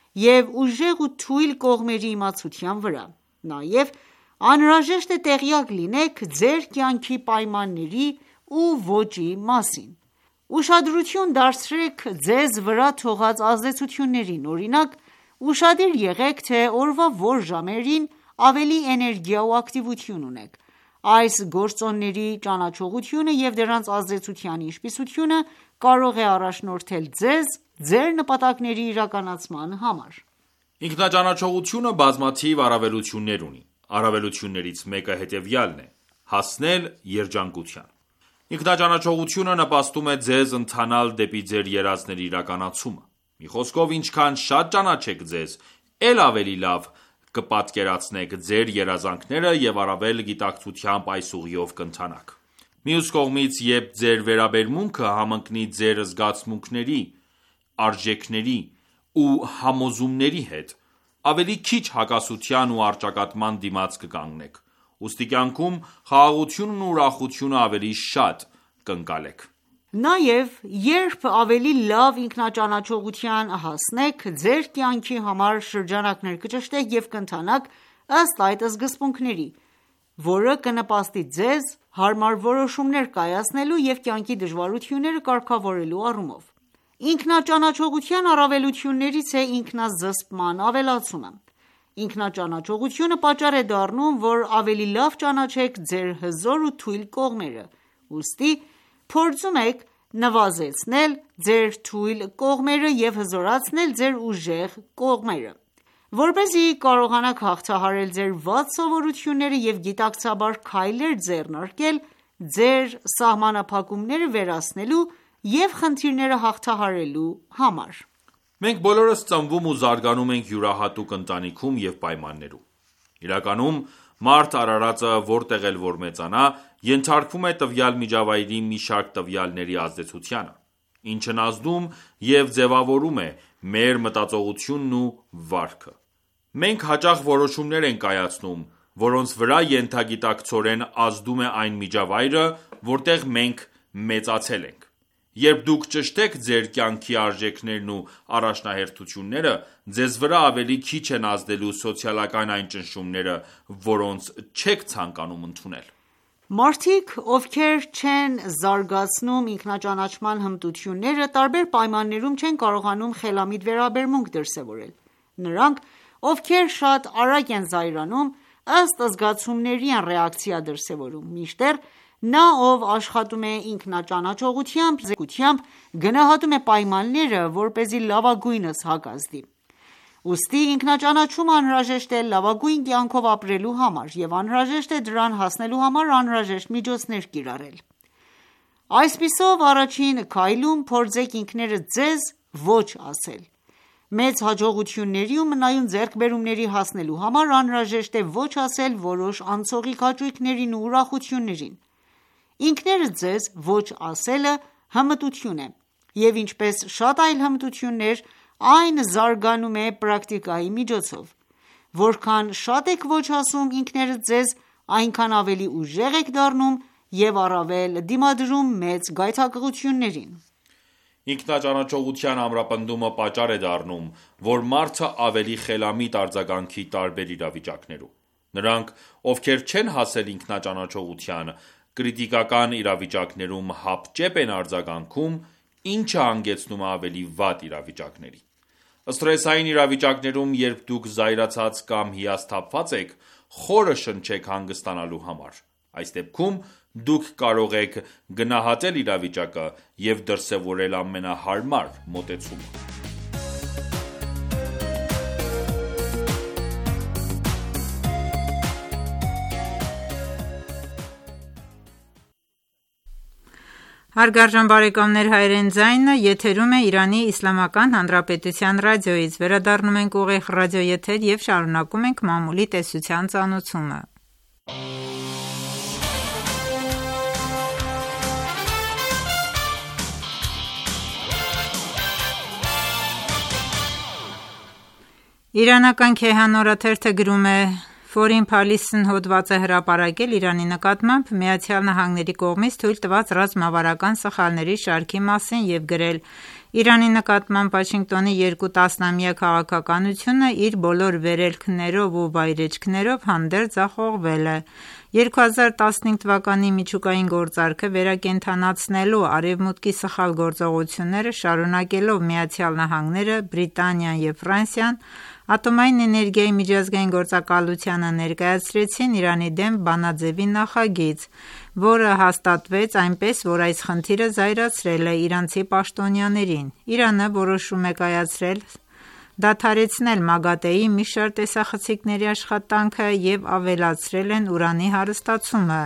և ուժեղ ու թույլ կողմերի իմացության վրա: Նաև անհրաժեշտ է տեղյակ լինեք ձեր կյանքի պայմանների ու ոճի մասին: Ուշադրություն դարձրեք ձեզ վրա թողած ազդեցություններին: Օրինակ, ուշադիր եղեք, թե օրվա որ ժամերին ավելի էներգիա ու ակտիվություն ունեք: Այս գործոնների ճանաչողությունը և դրանց ազդեցության ինչպիսությունը կարող է առաջնորդել ձեզ ձեր նպատակների իրականացման համար: Ինքնաճանաչողությունը բազմաթիվ առավելություններ ունի: Առավելություններից մեկը հետևյալն է՝ հասնել երջանկության: Ինքնաճանաչողությունը նպաստում է ձեզ ընթանալ դեպի ձեր երազների իրականացումը: Մի խոսքով, ինչքան շատ ճանաչեք ձեզ, էլ ավելի լավ կպատկերացնեք ձեր երազանքները և առավել գիտակցությամբ այս ուղիով կընթանաք: Մյուս կողմից, երբ ձեր վերաբերմունքը համընկնի ձեր զգացմունքների, արժեքների ու համոզումների հետ, ավելի քիչ հակասության ու առճակատման դիմաց կկանգնեք: Ուստի կյանքում խաղաղությունն ու ուրախությունը ավելի շատ կընկալեք: Նաև երբ ավելի լավ ինքնաճանաչողության հասնեք, ձեր կյանքի համար շրջանակներ կճշտեք և կընթանաք ըստ այդ սկզբունքների, որը կնպաստի ձեզ հարմար որոշումներ կայացնելու և կյանքի դժվարությունները կարգավորելու առումով: Ինքնաճանաչողության առավելություններից է ինքնազսպման ավելացումը: Ինքնաճանաչողությունը պատճառ է դառնում, որ ավելի լավ ճանաչեք ձեր հզոր ու թույլ կողմերը: Ուստի փորձում եք նվազեցնել ձեր թույլ կողմերը և հզորացնել ձեր ուժեղ կողմերը: Որպեսզի կարողանաք հաղթահարել ձեր վատ սովորությունները և գիտակցաբար քայլեր ձեռնարկել ձեր սահմանափակումները վերացնելու և խնդիրները հաղթահարելու համար: Մենք բոլորս ծնվում ու զարգանում ենք յուրահատուկ ընտանիքում և պայմաններում: Իրականում, մարդ արարածը որտեղ էլ որ մեծանա, ենթարկվում է տվյալ միջավայրի մի շարք տվյալների ազդեցությանը, ինչն ազդում և ձևավորում է մեր մտածողությունն ու վարքը: Մենք հաճախ որոշումներ ենք կայացնում, որոնց վրա ենթագիտակցորեն ազդում է այն միջավայրը, որտեղ մենք մեծացել ենք: Երբ դուք ճշտեք ձեր կյանքի արժեքներն ու առաջնահերթությունները, ձեզ վրա ավելի քիչ են ազդելու սոցիալական այն ճնշումները, որոնց չեք ցանկանում ընդունել: Մարդիկ, ովքեր չեն զարգացնում ինքնաճանաչման հմտությունները, տարբեր պայմաններում չեն կարողանում խելամիտ վերաբերմունք դրսևորել: Նրանք, ովքեր շատ արագ են զայրանում, ըստ զգացումների են ռեակցիա դրսևորում, մինչդեռ նա, ով աշխատում է ինքնաճանաչողությամբ և զգայունությամբ, գնահատում է պայմանները, որպեսզի լավագույնս հակազդի: Ուստի ինքնաճանաչումը անհրաժեշտ է լավագույն կյանքով ապրելու համար և անհրաժեշտ է դրան հասնելու համար անհրաժեշտ միջոցներ կիրառել: Այսպիսով, առաջին քայլում փորձեք ինքներդ ձեզ ոչ ասել: Մեծ հաջողությունների ու մնայուն ձեռքբերումների հասնելու համար անհրաժեշտ է ոչ ասել որոշ անցողիկ հաճույքներին ու ուրախություններին: Ինքներդ ձեզ ոչ ասելը հմտություն է և ինչպես շատ այլ հմտություններ, այն զարգանում է պրակտիկայի միջոցով: Որքան շատ եք ոչ ասում ինքներդ ձեզ, այնքան ավելի ուժեղ եք դառնում և առավել դիմադրում մեծ գայթակղություններին: Ինքնաճանաչողության ամրապնդումը պատճառ է դառնում, որ մարդը ավելի խելամիտ արձագանքի տարբեր իրավիճակներում: Նրանք, ովքեր չեն հասել ինքնաճանաչողության, կրիտիկական իրավիճակներում հապճեպ են արձագանքում, ինչը հանգեցնում է ավելի վատ իրավիճակների: Սթրեսային իրավիճակներում, երբ դուք զայրացած կամ հիասթափված եք, խորը շնչեք հանգստանալու համար: Այս դեպքում դուք կարող եք գնահատել իրավիճակը և դրսևորել ամենահարմար մոտեցումը: Հարգարժան բարեկամներ, հայրեն ձայնը եթերում է Իրանի Իսլամական Հանրապետության ռադիոյից: Վերադառնում ենք ուղիղ ռադիոեթեր և շարունակում ենք մամուլի տեսության ծանոթումը: Իրանական «Քեհան» օրաթերթը գրում է. «Foreign Policy»-ն հոդված է հրապարակել Իրանի նկատմամբ ԱՄՆ-ի կողմից թույլ տված ռազմավարական սխալների շարքի մասին և գրել. «Իրանի նկատմամբ Վաշինգտոնի երկու տասնամյա քաղաքականությունը իր բոլոր վերելքներով ու վայրէջքներով հանդերձ ձախողվել է: երկու հազար տասնհինգ թվականի միջուկային գործարքը վերակենդանացնելու Արևմուտքի սխալ գործողությունները շարունակելով ԱՄՆ-ը, Բրիտանիան և Ֆրանսիան ատոմային էներգիայի միջազգային գործակալությանը ներկայացրեցին Իրանի դեմ բանաձեւի նախագիծ, որը հաստատվեց այնպես, որ այս խնդիրը զայրացրել է իրանցի պաշտոնյաներին: Իրանը որոշում է կայացրել դադարեցնել ՄԱԳԱՏԷ-ի մի շարք տեսախցիկների աշխատանքը և ավելացրել են ուրանի հարստացումը: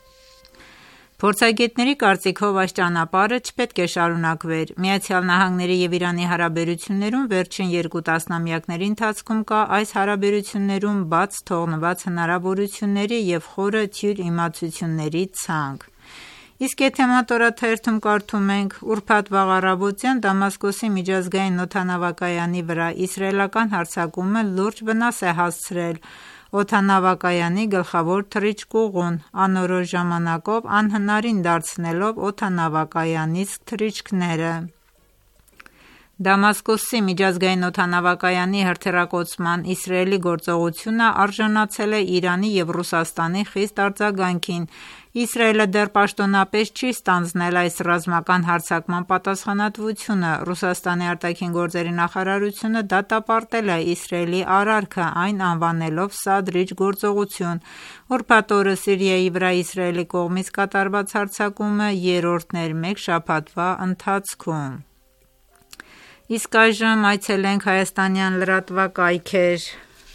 Փորձագետների կարծիքով, այս ճանապարհը չպետք է շարունակվեր: ԱՄՆ-ի և Իրանի հարաբերություններում վերջին երկու տասնամյակների ընթացքում կա այս հարաբերություններում բաց թողնված հնարավորությունների և խորը թյուր իմացությունների ցանկ: Իսկ «Էթեմադ» օրաթերթում կարդում ենք. «Ուրբաթ վաղ առավոտյան Դամասկոսի միջազգային օդանավակայանի վրա իսրայելական հարձակումը լուրջ վնաս է հասցրել օդանավակայանի գլխավոր թռիչքուղուն, անորոշ ժամանակով անհնարին դարձնելով օդանավակայանից թռիչքները»: Դամասկոսի միջազգային օդանավակայանի հրթիռակոծման Իսրայելի գործողությունը արժանացել է Իրանի և Ռուսաստանի խիստ արձագանքին: Իսրայելը դեռ պաշտոնապես չի ստանձնել այս ռազմական հարձակման պատասխանատվությունը: Ռուսաստանի ԱԳ նախարարությունը դատապարտել է Իսրայելի արարքը, այն անվանելով սադրիչ գործողություն: Ուրբաթ օրը Սիրիայի վրա Իսրայելի կողմից կատարված հարձակումը երրորդն էր մեկ շաբաթվա ընթացքում: Իսկ այժմ այցելենք հայաստանյան լրատվակայքեր։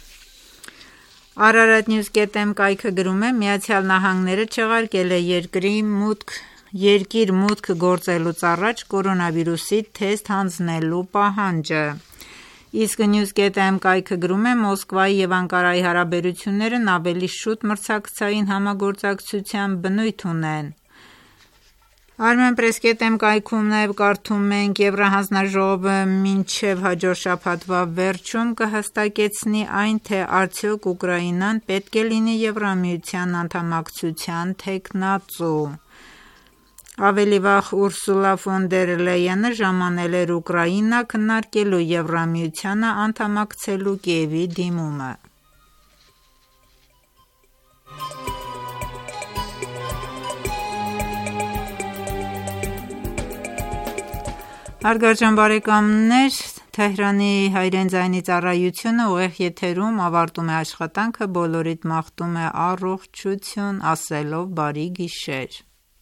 Ararat News.am կայքը գրում է. Միացյալ Նահանգները չեղարկել է երկրի մուտք երկիր մուտք գործելուց առաջ կորոնավիրուսի թեստ հանձնելու պահանջը։ Իսկ News.am կայքը գրում է. Մոսկվայի եւ Անկարայի հարաբերություններն ավելի շուտ մրցակցային համագործակցության բնույթ ունեն։ Armenpress.am կայքում նաև կարդում ենք Եվրահանձնաժողովը մինչև հաջորդ շաբաթվա վերջում կհստակեցնի այն, թե արդյոք Ուկրաինան պետք է լինի Եվրամիության անդամակցության թեկնածու։ Ավելի վաղ Ուրսուլա ֆոն դեր Լեյենը ժամանել էր Ուկրաինա քննարկելու Եվրամիությանը անդամակցելու Կիևի դիմումը։ Հարգարժան բարեկամներ, Թեհրանի հայրեն ձայնի ծառայությունը ուղիղ եթերում ավարտում է աշխատանքը, բոլորիդ մաղթում է առողջություն, ասելով բարի գիշեր։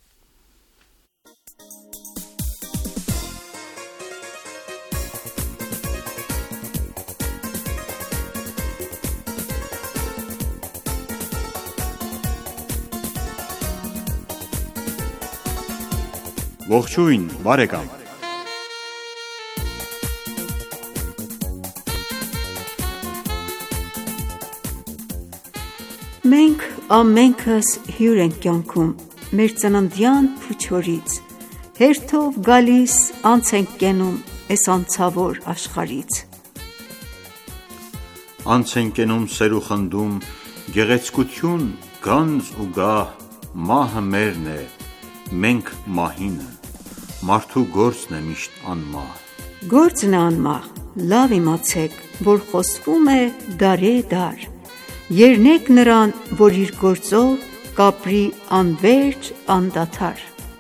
Ողջույն, բարեկամ։ Մենք ամենքս հյուր ենք կյանքում, մեր ծննդյան փուչորից, հերթով գալիս անց ենք կենում այս անցավոր աշխարից։ Անց ենք կենում սեր ու խնդում, գեղեցկություն, գանձ ու գահ, մահը մերն է, մենք մահինը, մարդու գործն է միշտ անմահ։ Գործն է անմահ, լավ իմացեք, որ խոսվում է դարեդար, Երնեք նրան, որ իր գործով կապրի անվերջ անդադար։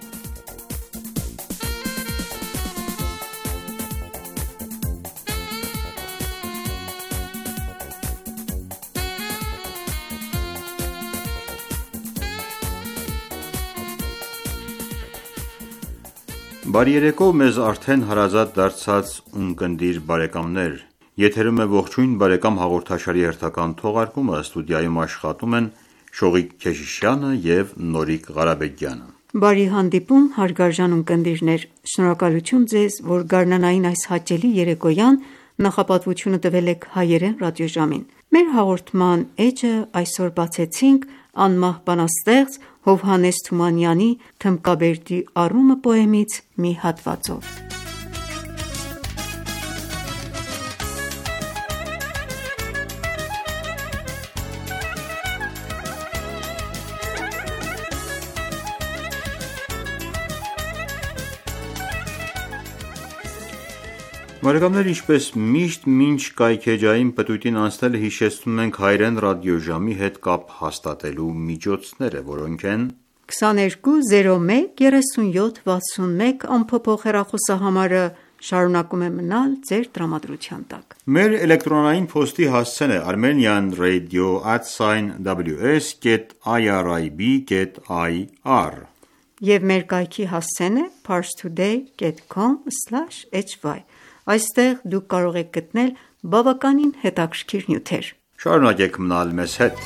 Բարի երեկո մեզ արդեն հարազատ դարձած ունկնդիր բարեկամներ, եթերում է ողջույն բարեկամ հաղորդաշարի հերթական թողարկումը, ստուդիայում աշխատում են Շողիկ Քեշիշյանը և Նորիկ Ղարաբեգյանը։ Բարի հանդիպում հարգարժան ունկնդիրներ, շնորհակալություն ձեզ, որ գարնանային այս հաճելի երեկոյան նախապատվությունը տվել եք հայերեն ռադիոժամին։ Մեր հաղորդման էջը այսօր բացեցինք անմահ բանաստեղծ Հովհաննես Թումանյանի «Թմկաբերդի առումը» պոեմից մի հատվածով։ Բարեկամներ, ինչպես միշտ մինչ կայքեջային պտույտին անցնելը հիշեցնում ենք հայերեն ռադիոժամի հետ կապ հաստատելու միջոցները, որոնք են քսաներկու զիրո մեկ երեսունյոթ վաթսունմեկ ամփոփող հեռախոսահամարը շարունակում է մնալ ձեր տրամադրության տակ։ Մեր էլեկտրոնային փոստի հասցեն է armenian radio at w s dot i r i b dot i r Եվ մեր կայքի հասցեն է parstoday dot com slash h y Այստեղ դուք կարող եք գտնել բավականին հետաքրքիր նյութեր։ Շարունակեք մնալ մեզ հետ։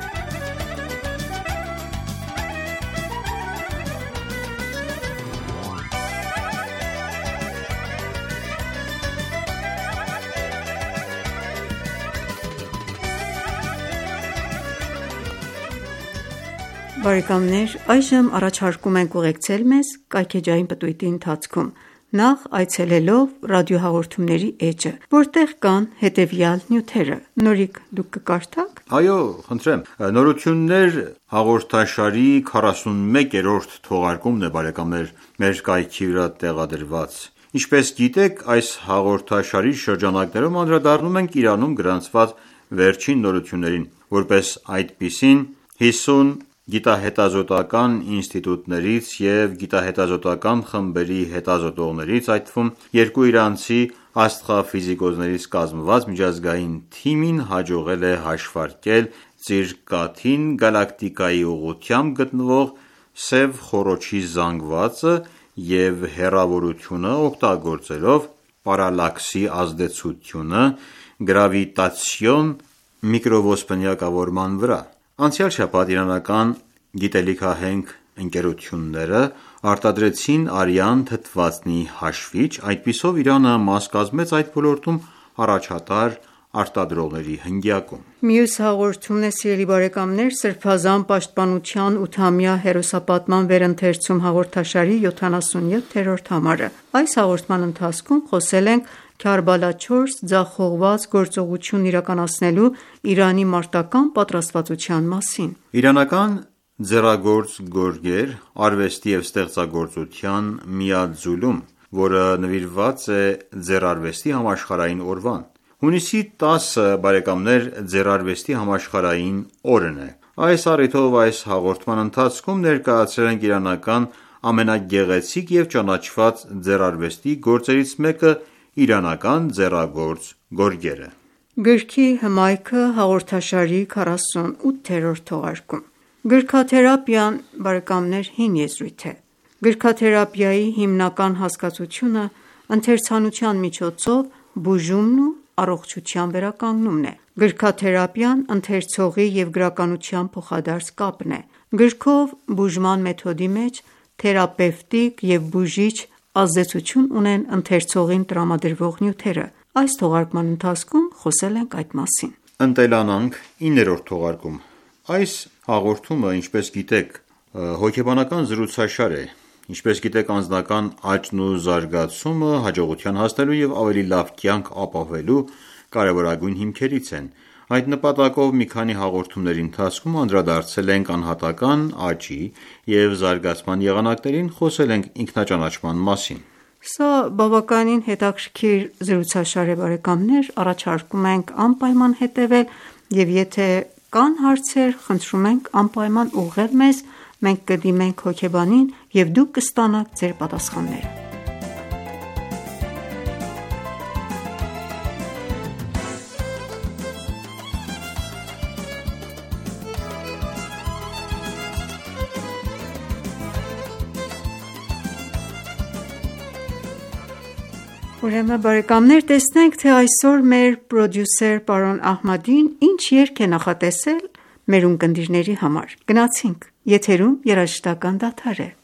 Բարեկամներ, այժմ առաջարկում ենք ուղեկցել մեզ կայքեջային պտույտի ընթացքում, նախ այցելելով ռադիոհաղորդումների էջը, որտեղ կան հետևյալ նյութերը։ Նորիկ, դուք կկարդաք։ Այո, խնդրեմ։ Նորություններ հաղորդաշարի քառասունմեկերորդ թողարկումն է, բարեկամներ, մեր կայքի վրա տեղադրված։ Ինչպես գիտեք, այս հաղորդաշարի շրջանակներում անդրադառնում ենք Իրանում գրանցված վերջին նորություններին, որպես այդպիսին հիսուն գիտահետազոտական ինստիտուտներից և գիտահետազոտական խմբերի հետազոտողներից, այդ թվում երկու իրանցի աստղաֆիզիկոսներից կազմված միջազգային թիմին հաջողել է հաշվարկել Ծիրկաթին գալակտիկայի ուղղությամբ գտնվող սև խոռոչի զանգվածը և հեռավորությունը օգտագործելով պարալաքսի ազդեցությունը գրավիտացիոն միկրոոսպնյակավորման վրա։ Անցյալ շաբաթ իրանական գիտելիքահենք ընկերությունները արտադրեցին արյան թթվածնի հաշվիչ, այդպիսով Իրանը մաս կազմեց այդ ոլորտում առաջատար արտադրողների հնգյակում։ Մյուս հաղորդումն է, սիրելի բարեկամներ, Սրբազան պաշտպանության ութամյա հերոսապատման վերընթերցում հաղորդաշարի յոթանասունյոթերորդ համարը։ Այս հաղորդման ընթացքում խոսել ենք Քարբալա չորս ձախողված գործողություն իրականացնելու Իրանի մարտական պատրաստվածության մասին։ Իրանական ձեռագործ գորգեր արվեստի և ստեղծագործության միաձուլում, որը նվիրված է ձեռարվեստի համաշխարհային օրվան։ Հունիսի տասը բարեկամներ ձեռարվեստի համաշխարհային օրն է։ Այս առիթով այս հաղորդման ընթացքում ներկայացրել ենք իրանական ամենագեղեցիկ և ճանաչված ձեռարվեստի գործերից մեկը իրանական ձեռագործ գորգերը։ Գրքի հմայքը հաղորդաշարի քառասունութերորդ թողարկում։ Գրքաթերապիան բարեկամներ հին եզրույթ է։ Գրքաթերապիայի հիմնական հասկացությունը ընթերցանության միջոցով բուժումն ու առողջության վերականգնումն է։ Գրքաթերապիան ընթերցողի և գրականության փոխադարձ կապն է։ Գրքով բուժման մեթոդի մեջ թերապևտիկ և բուժիչ ազդեցություն ունեն ընթերցողին տրամադրվող նյութերը։ Այս թողարկման ընթացքում խոսել ենք այդ մասին։ Ընտելանանք իններորդ թողարկում։ Այս հաղորդումը, ինչպես գիտեք, հոգեբանական զրուցաշար է։ Ինչպես գիտեք, անձնական աճն ու զարգացումը հաջողության հասնելու և ավելի լավ կյանք ապահովելու կարևորագույն հիմքերից են։ Այդ նպատակով մի քանի հաղորդումների ընթացքում անդրադարձել ենք անհատական աճի և զարգացման եղանակներին, խոսել ենք ինքնաճանաչման մասին։ Սա բավականին հետաքրքիր զրուցաշար է, բարեկամներ, առաջարկում ենք անպայման հետևել և եթե կան հարցեր, խնդրում ենք անպայման ուղղել մեզ, մենք կդիմենք հոգեբանին և դուք կստանաք ձեր պատասխանները։ Ուրեմն բարեկամներ, տեսնենք, թե այսօր մեր պրոդյուսեր պարոն Ահմադին ինչ երգ է նախատեսել մեր ունկնդիրների համար։ Գնացինք, եթերում երաժշտական դադար է։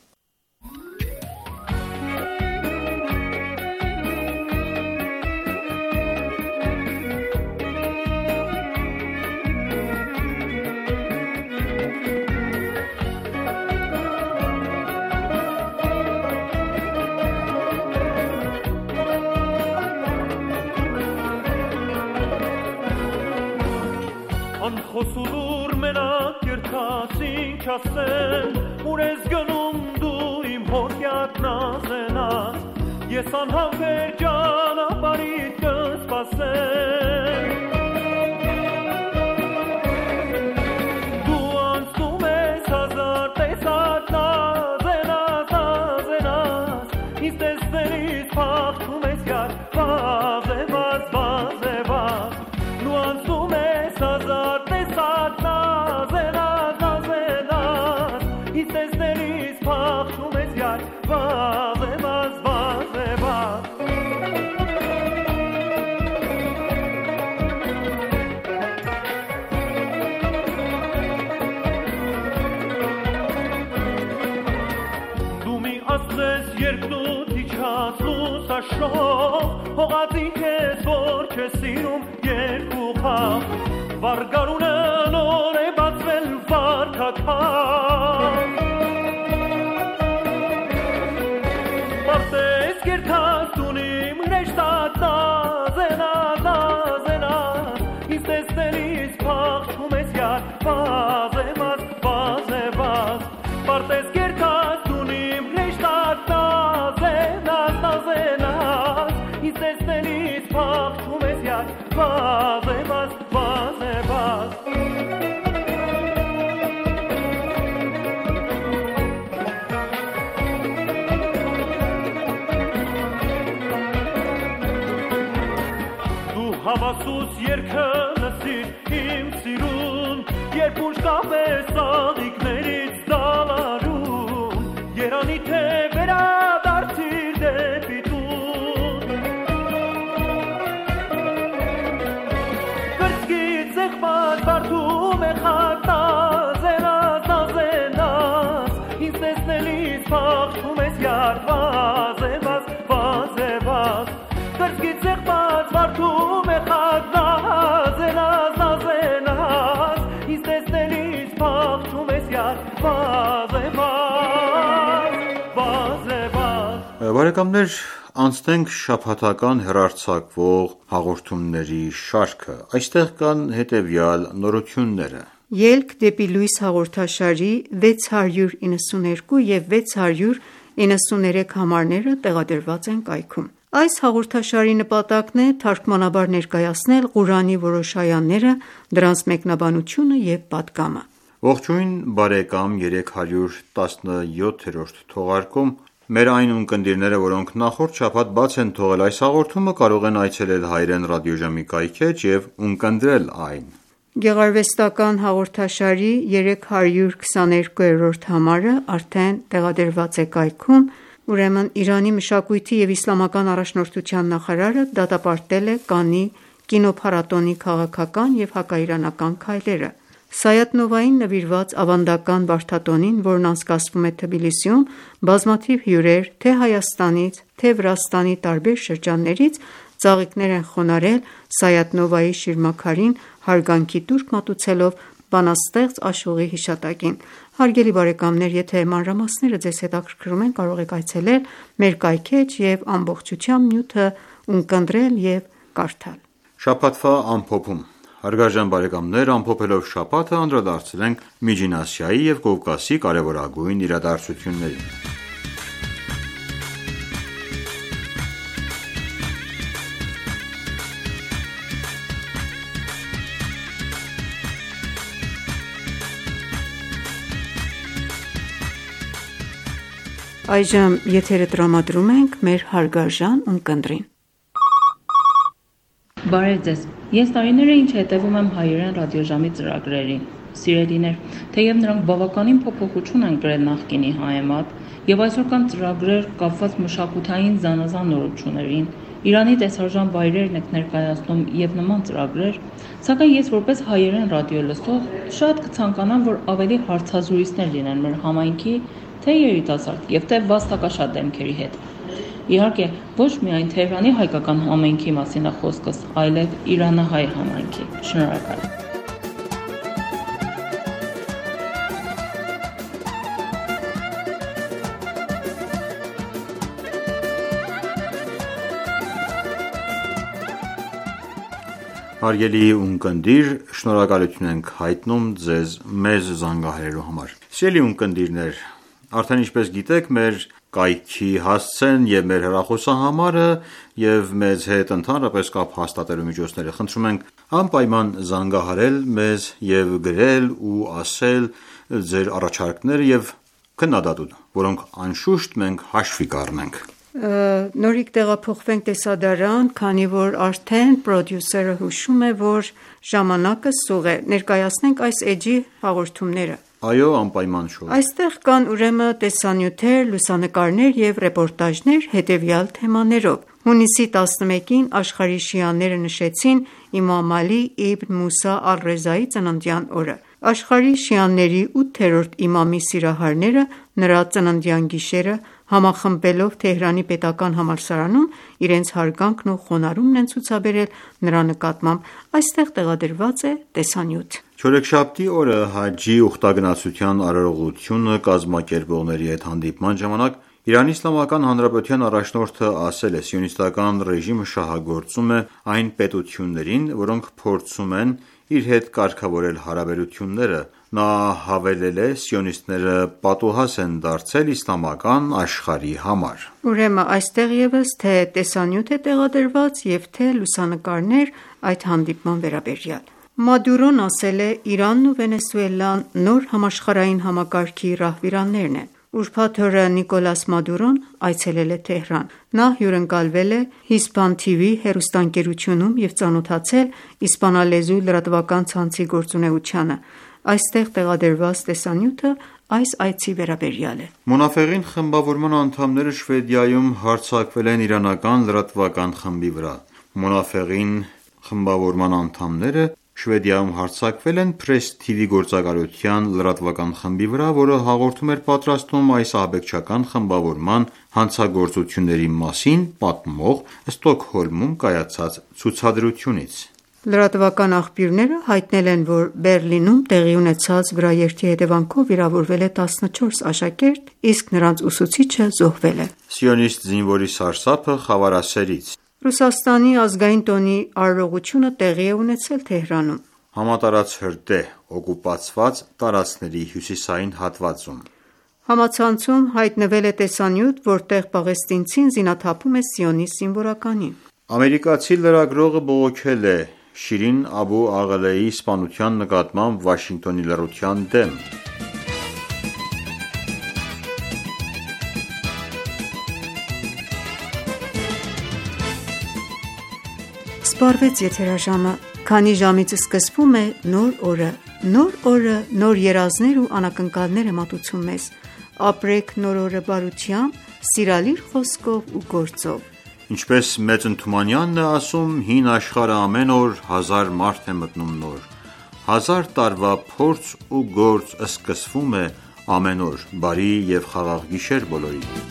Խոսուլուր մենակ երթացինք ասեն, ուր ես գնում դու իմ հորյակ նազենաս, ես անհամբեր ճանապարհիդ կսպասեմ։ Դու անցնում ես հազար տեսակ նազենաս, նազենաս, ինձ տեսնելիս փախչում ես յար, վազևազ, վազևազ, դու անցնում ես հազար հողածին քեզ որ չես սիրում երկու խաղ վարգարունը նոր է բացվել վարքաքաղ Պարտես կերթած տունիմ հրեշտած նազենաս, նազենաս ինձ տեսնելիս փախչում ես յար վազևազ, վազևազ Պարտես կերթած տունիմ հրեշտած նազենաս, նազենաս ինձ տեսնելիս փախչում ես յար վազևազ, վազևազ Հավասուս երկը լսիր իմ սիրուն, երբ ուշ կապես աղիքներից դալարում, երանի թե վերադարձիր դեպի տուն։ Բարեկամներ, անցնենք շաբաթական հեռարձակվող հաղորդումների շարքը։ Այստեղ կան հետևյալ նորությունները. Ելք դեպի լույս հաղորդաշարի վեց հարյուր իննսուներկու և վեց հարյուր իննսուներեք համարները տեղադրված են կայքում։ Այս հաղորդաշարի նպատակն է թարգմանաբար ներկայացնել Ղուրանի որոշ այաները, դրանց մեկնաբանությունը և պատգամը։ Ողջույն բարեկամ երեք հարյուր տասնյոթերորդ թողարկում Մեր այն ունկնդիրները, որոնք նախորդ շաբաթ բաց են թողել այս հաղորդումը, կարող են այցելել հայրեն ռադիոժամի կայքէջ և ունկնդրել այն։ Գեղարվեստական հաղորդաշարի երեք հարյուր քսաներկուերորդ համարը արդեն տեղադրված է կայքում, ուրեմն Իրանի մշակույթի և իսլամական առաջնորդության նախարարը դատապարտել է Կաննի կինոփառատոնի քաղաքական և հակաիրանական քայլերը։ Սայաթ Նովային նվիրված ավանդական բարդատոնին, որն անցկացվում է Թբիլիսիում, բազմաթիվ հյուրեր թե Հայաստանից, թե Վրաստանի տարբեր շրջաններից ծաղիկներ են խոնարհել Սայաթ Նովայի շիրմաքարին հարգանքի տուրք մատուցելով բանաստեղծ Աշուղի հիշատակին։ Հարգելի բարեկամներ, եթե մանրամասները ձեզ հետաքրքրում են, կարող եք այցելել մեր կայքէջ և ամբողջությամբ նյութը ունկնդրել և կարդալ։ Շաբաթվա ամփոփում Հարգարժան բարեկամներ, ամփոփելով շաբաթը անդրադարձել ենք Միջին Ասիայի և Կովկասի կարևորագույն իրադարձություններին։ Այժմ եթերը տրամադրում ենք մեր հարգարժան ունկնդրին։ Բարև ձեզ, ես տարիներ է ինչ հետևում եմ հայերեն ռադիոժամի ծրագրերին։ Սիրելիներ, թեև նրանք բավականին փոփոխություն են կրել նախկինի համեմատ, և այսօր կան ծրագրեր կապված մշակութային զանազան նորություններին, Իրանի տեսարժան վայրերն եք ներկայացնում և նման ծրագրեր, սակայն ես որպես հայերեն ռադիո լսող շատ կցանկանամ, որ ավելի հարցազրույցներ լինեն մեր համայնքի թե երիտասարդ և թե վաստակաշատ դեմքերի հետ։ Իհարկե, ոչ միայն Թեհրանի հայկական համայնքի մասին է խոսքս, այլև իրանահայ համայնքի։ Շնորհակալ։ Հարգելի ունկնդիր, շնորհակալություն ենք հայտնում ձեզ մեզ զանգահարելու համար։ Սիրելի ունկնդիրներ, արդեն ինչպես գիտեք, մեր կայքի հասցեն և մեր հեռախոսահամարը և մեզ հետ ընդհանրապես կապ հաստատելու միջոցները։ Խնդրում ենք անպայման զանգահարել մեզ և գրել ու ասել ձեր առաջարկները և քննադատությունը, որոնք անշուշտ մենք հաշվի կառնենք։ Նորից տեղափոխվենք տեսադարան, քանի որ արդեն պրոդյուսերը հուշում է, որ ժամանակը սուղ է։ Ներկայացնենք այս էջի հաղորդումները։ Այո, անպայման շո։ Այստեղ կան ուրեմն տեսանյութեր, լուսանկարներ և ռեպորտաժներ հետևյալ թեմաներով։ Հունիսի տասնմեկին աշխարհի շիաները նշեցին Իմամ Ալի իբն Մուսա ալ-Ռեզայի ծննդյան օրը։ Աշխարհի շիաների ութերորդ իմամի սիրահարները նրա ծննդյան գիշերը համախմբելով Թեհրանի պետական համալսարանում իրենց հարգանքն ու խոնարհումն են ցուցաբերել նրա նկատմամբ։ Այստեղ տեղադրված է տեսանյութ։ Չորեքշաբթի օրը հաջի ուխտագնացության արարողությունը կազմակերպողների հետ հանդիպման ժամանակ Իրանի Իսլամական Հանրապետության առաջնորդը ասել է. «Սիոնիստական ռեժիմը շահագործում է այն պետություններին, որոնք փորձում են իր հետ կարգավորել հարաբերությունները»։ Նա հավելել է. «Սիոնիստները պատուհաս են դարձել իսլամական աշխարհի համար»։ Ուրեմն այստեղ ևս թե տեսանյութ է տեղադրված և թե լուսանկարներ այդ հանդիպման վերաբերյալ։ Մադուրոն ասել է. «Իրանն ու Վենեսուելան նոր համաշխարհային համակարգի ռահվիրաններն են»։ Ուրբաթ օրը Նիկոլաս Մադուրոն այցելել է Թեհրան։ Նա հյուրընկալվել է Hispan T V հեռուստաընկերությունում և ծանոթացել իսպանալեզու լրատվական ցանցի գործունեությանը։ Այստեղ տեղադրված տեսանյութը այս այցի վերաբերյալ է։ Մոնաֆեղին խմբավորման անդամները Շվեդիայում հարձակվել են իրանական լրատվական խմբի վրա։ Մոնաֆեղին խմբավորման անդամները Շվեդիայում հարձակվել են Press T V գործակալության լրատվական խմբի վրա, որը հաղորդում էր պատրաստում այս ահաբեկչական խմբավորման հանցագործությունների մասին պատմող Ստոկհոլմում կայացած ցուցադրությունից։ Լրատվական աղբյուրները հայտնել են, որ Բերլինում տեղի ունեցած վրաերթի հետևանքով վիրավորվել է տասնչորս աշակերտ, իսկ նրանց ուսուցիչը զոհվել է։ Սիոնիստ զինվորի սարսափը Խավարասերից։ Ռուսաստանի ազգային տոնի արարողությունը տեղի է ունեցել Թեհրանում։ Համատարած հրդեհ օկուպացված տարածքների հյուսիսային հատվածում։ Համացանցում հայտնվել է տեսանյութ, որտեղ պաղեստինցին զինաթափում է սիոնիստ զինվորականին։ Ամերիկացի լրագրողը բողոքել է Շիրին Աբու Աղլեի սպանության նկատմամբ Վաշինգտոնի լռության դեմ։ Սպառվեց եթերաժամը, քանի ժամից սկսվում է նոր օրը։ Նոր օրը նոր երազներ ու անակնկալներ է մատուցում մեզ։ Ապրեք նոր օրը բարությամբ, սիրալիր խոսքով ու գործով։ Ինչպես Մեծ Ընթումանյանն է ասում, հին աշխարհը ամեն օր հազար մարդ է մտնում նոր։ Հազար տարվա փորձ ու գործ սկսվում է ամեն օր։ Բարի և խաղաղ գիշեր բոլորին։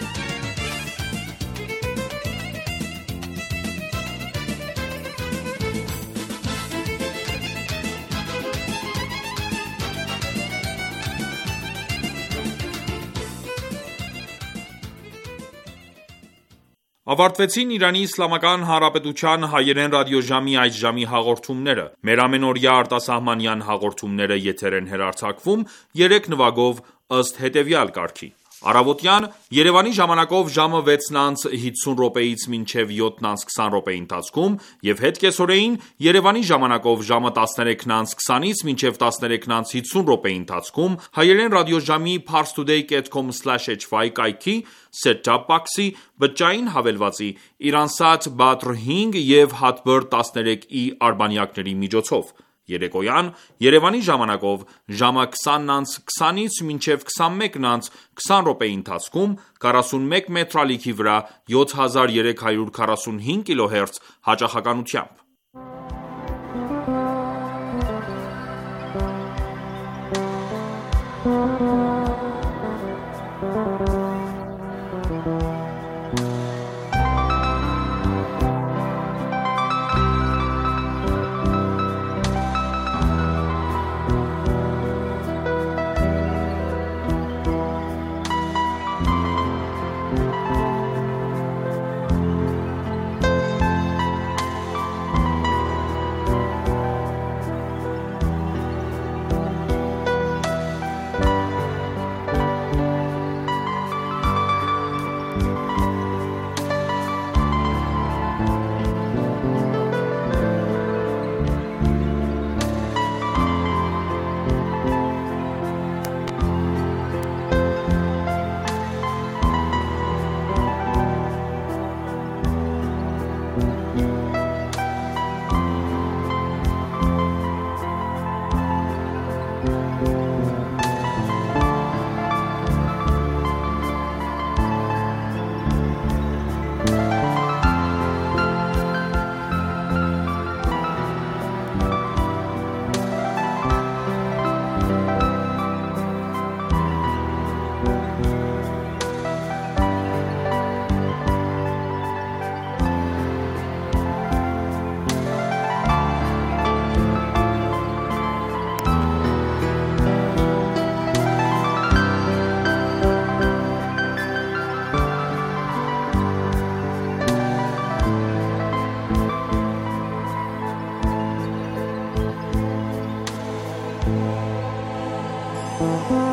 Ավարտվեցին Իրանի Իսլամական Հանրապետության հայերեն ռադիոժամի այս ժամի հաղորդումները։ Մեր ամենօրյա արտասահմանյան հաղորդումները եթեր են հեռարձակվում երեք նվագով ըստ հետևյալ կարգի։ Առավոտյան Երևանի ժամանակով ժամը վեցն անց հիսուն րոպեից մինչև յոթն անց քսան րոպեի ընթացքում եւ հետ կեսօրեին Երևանի ժամանակով ժամը տասներեքն անց քսանից մինչև տասներեքն անց հիսուն րոպեի ընթացքում հայերեն ռադիոժամի parstoday dot com slash h y կայքի set-top box-ի բջջային հավելվածի Iransat Badr հինգ եւ Hotbird տասներեք i արբանյակների միջոցով։ Երեկոյան Երևանի ժամանակով ժամը քսանն անց քսանից մինչև քսանմեկն անց քսան րոպեի ընթացքում քառասունմեկ մետրալիքի վրա յոթ հազար երեք հարյուր քառասունհինգ կիլոհերց հաճախականությամբ։ Thank you.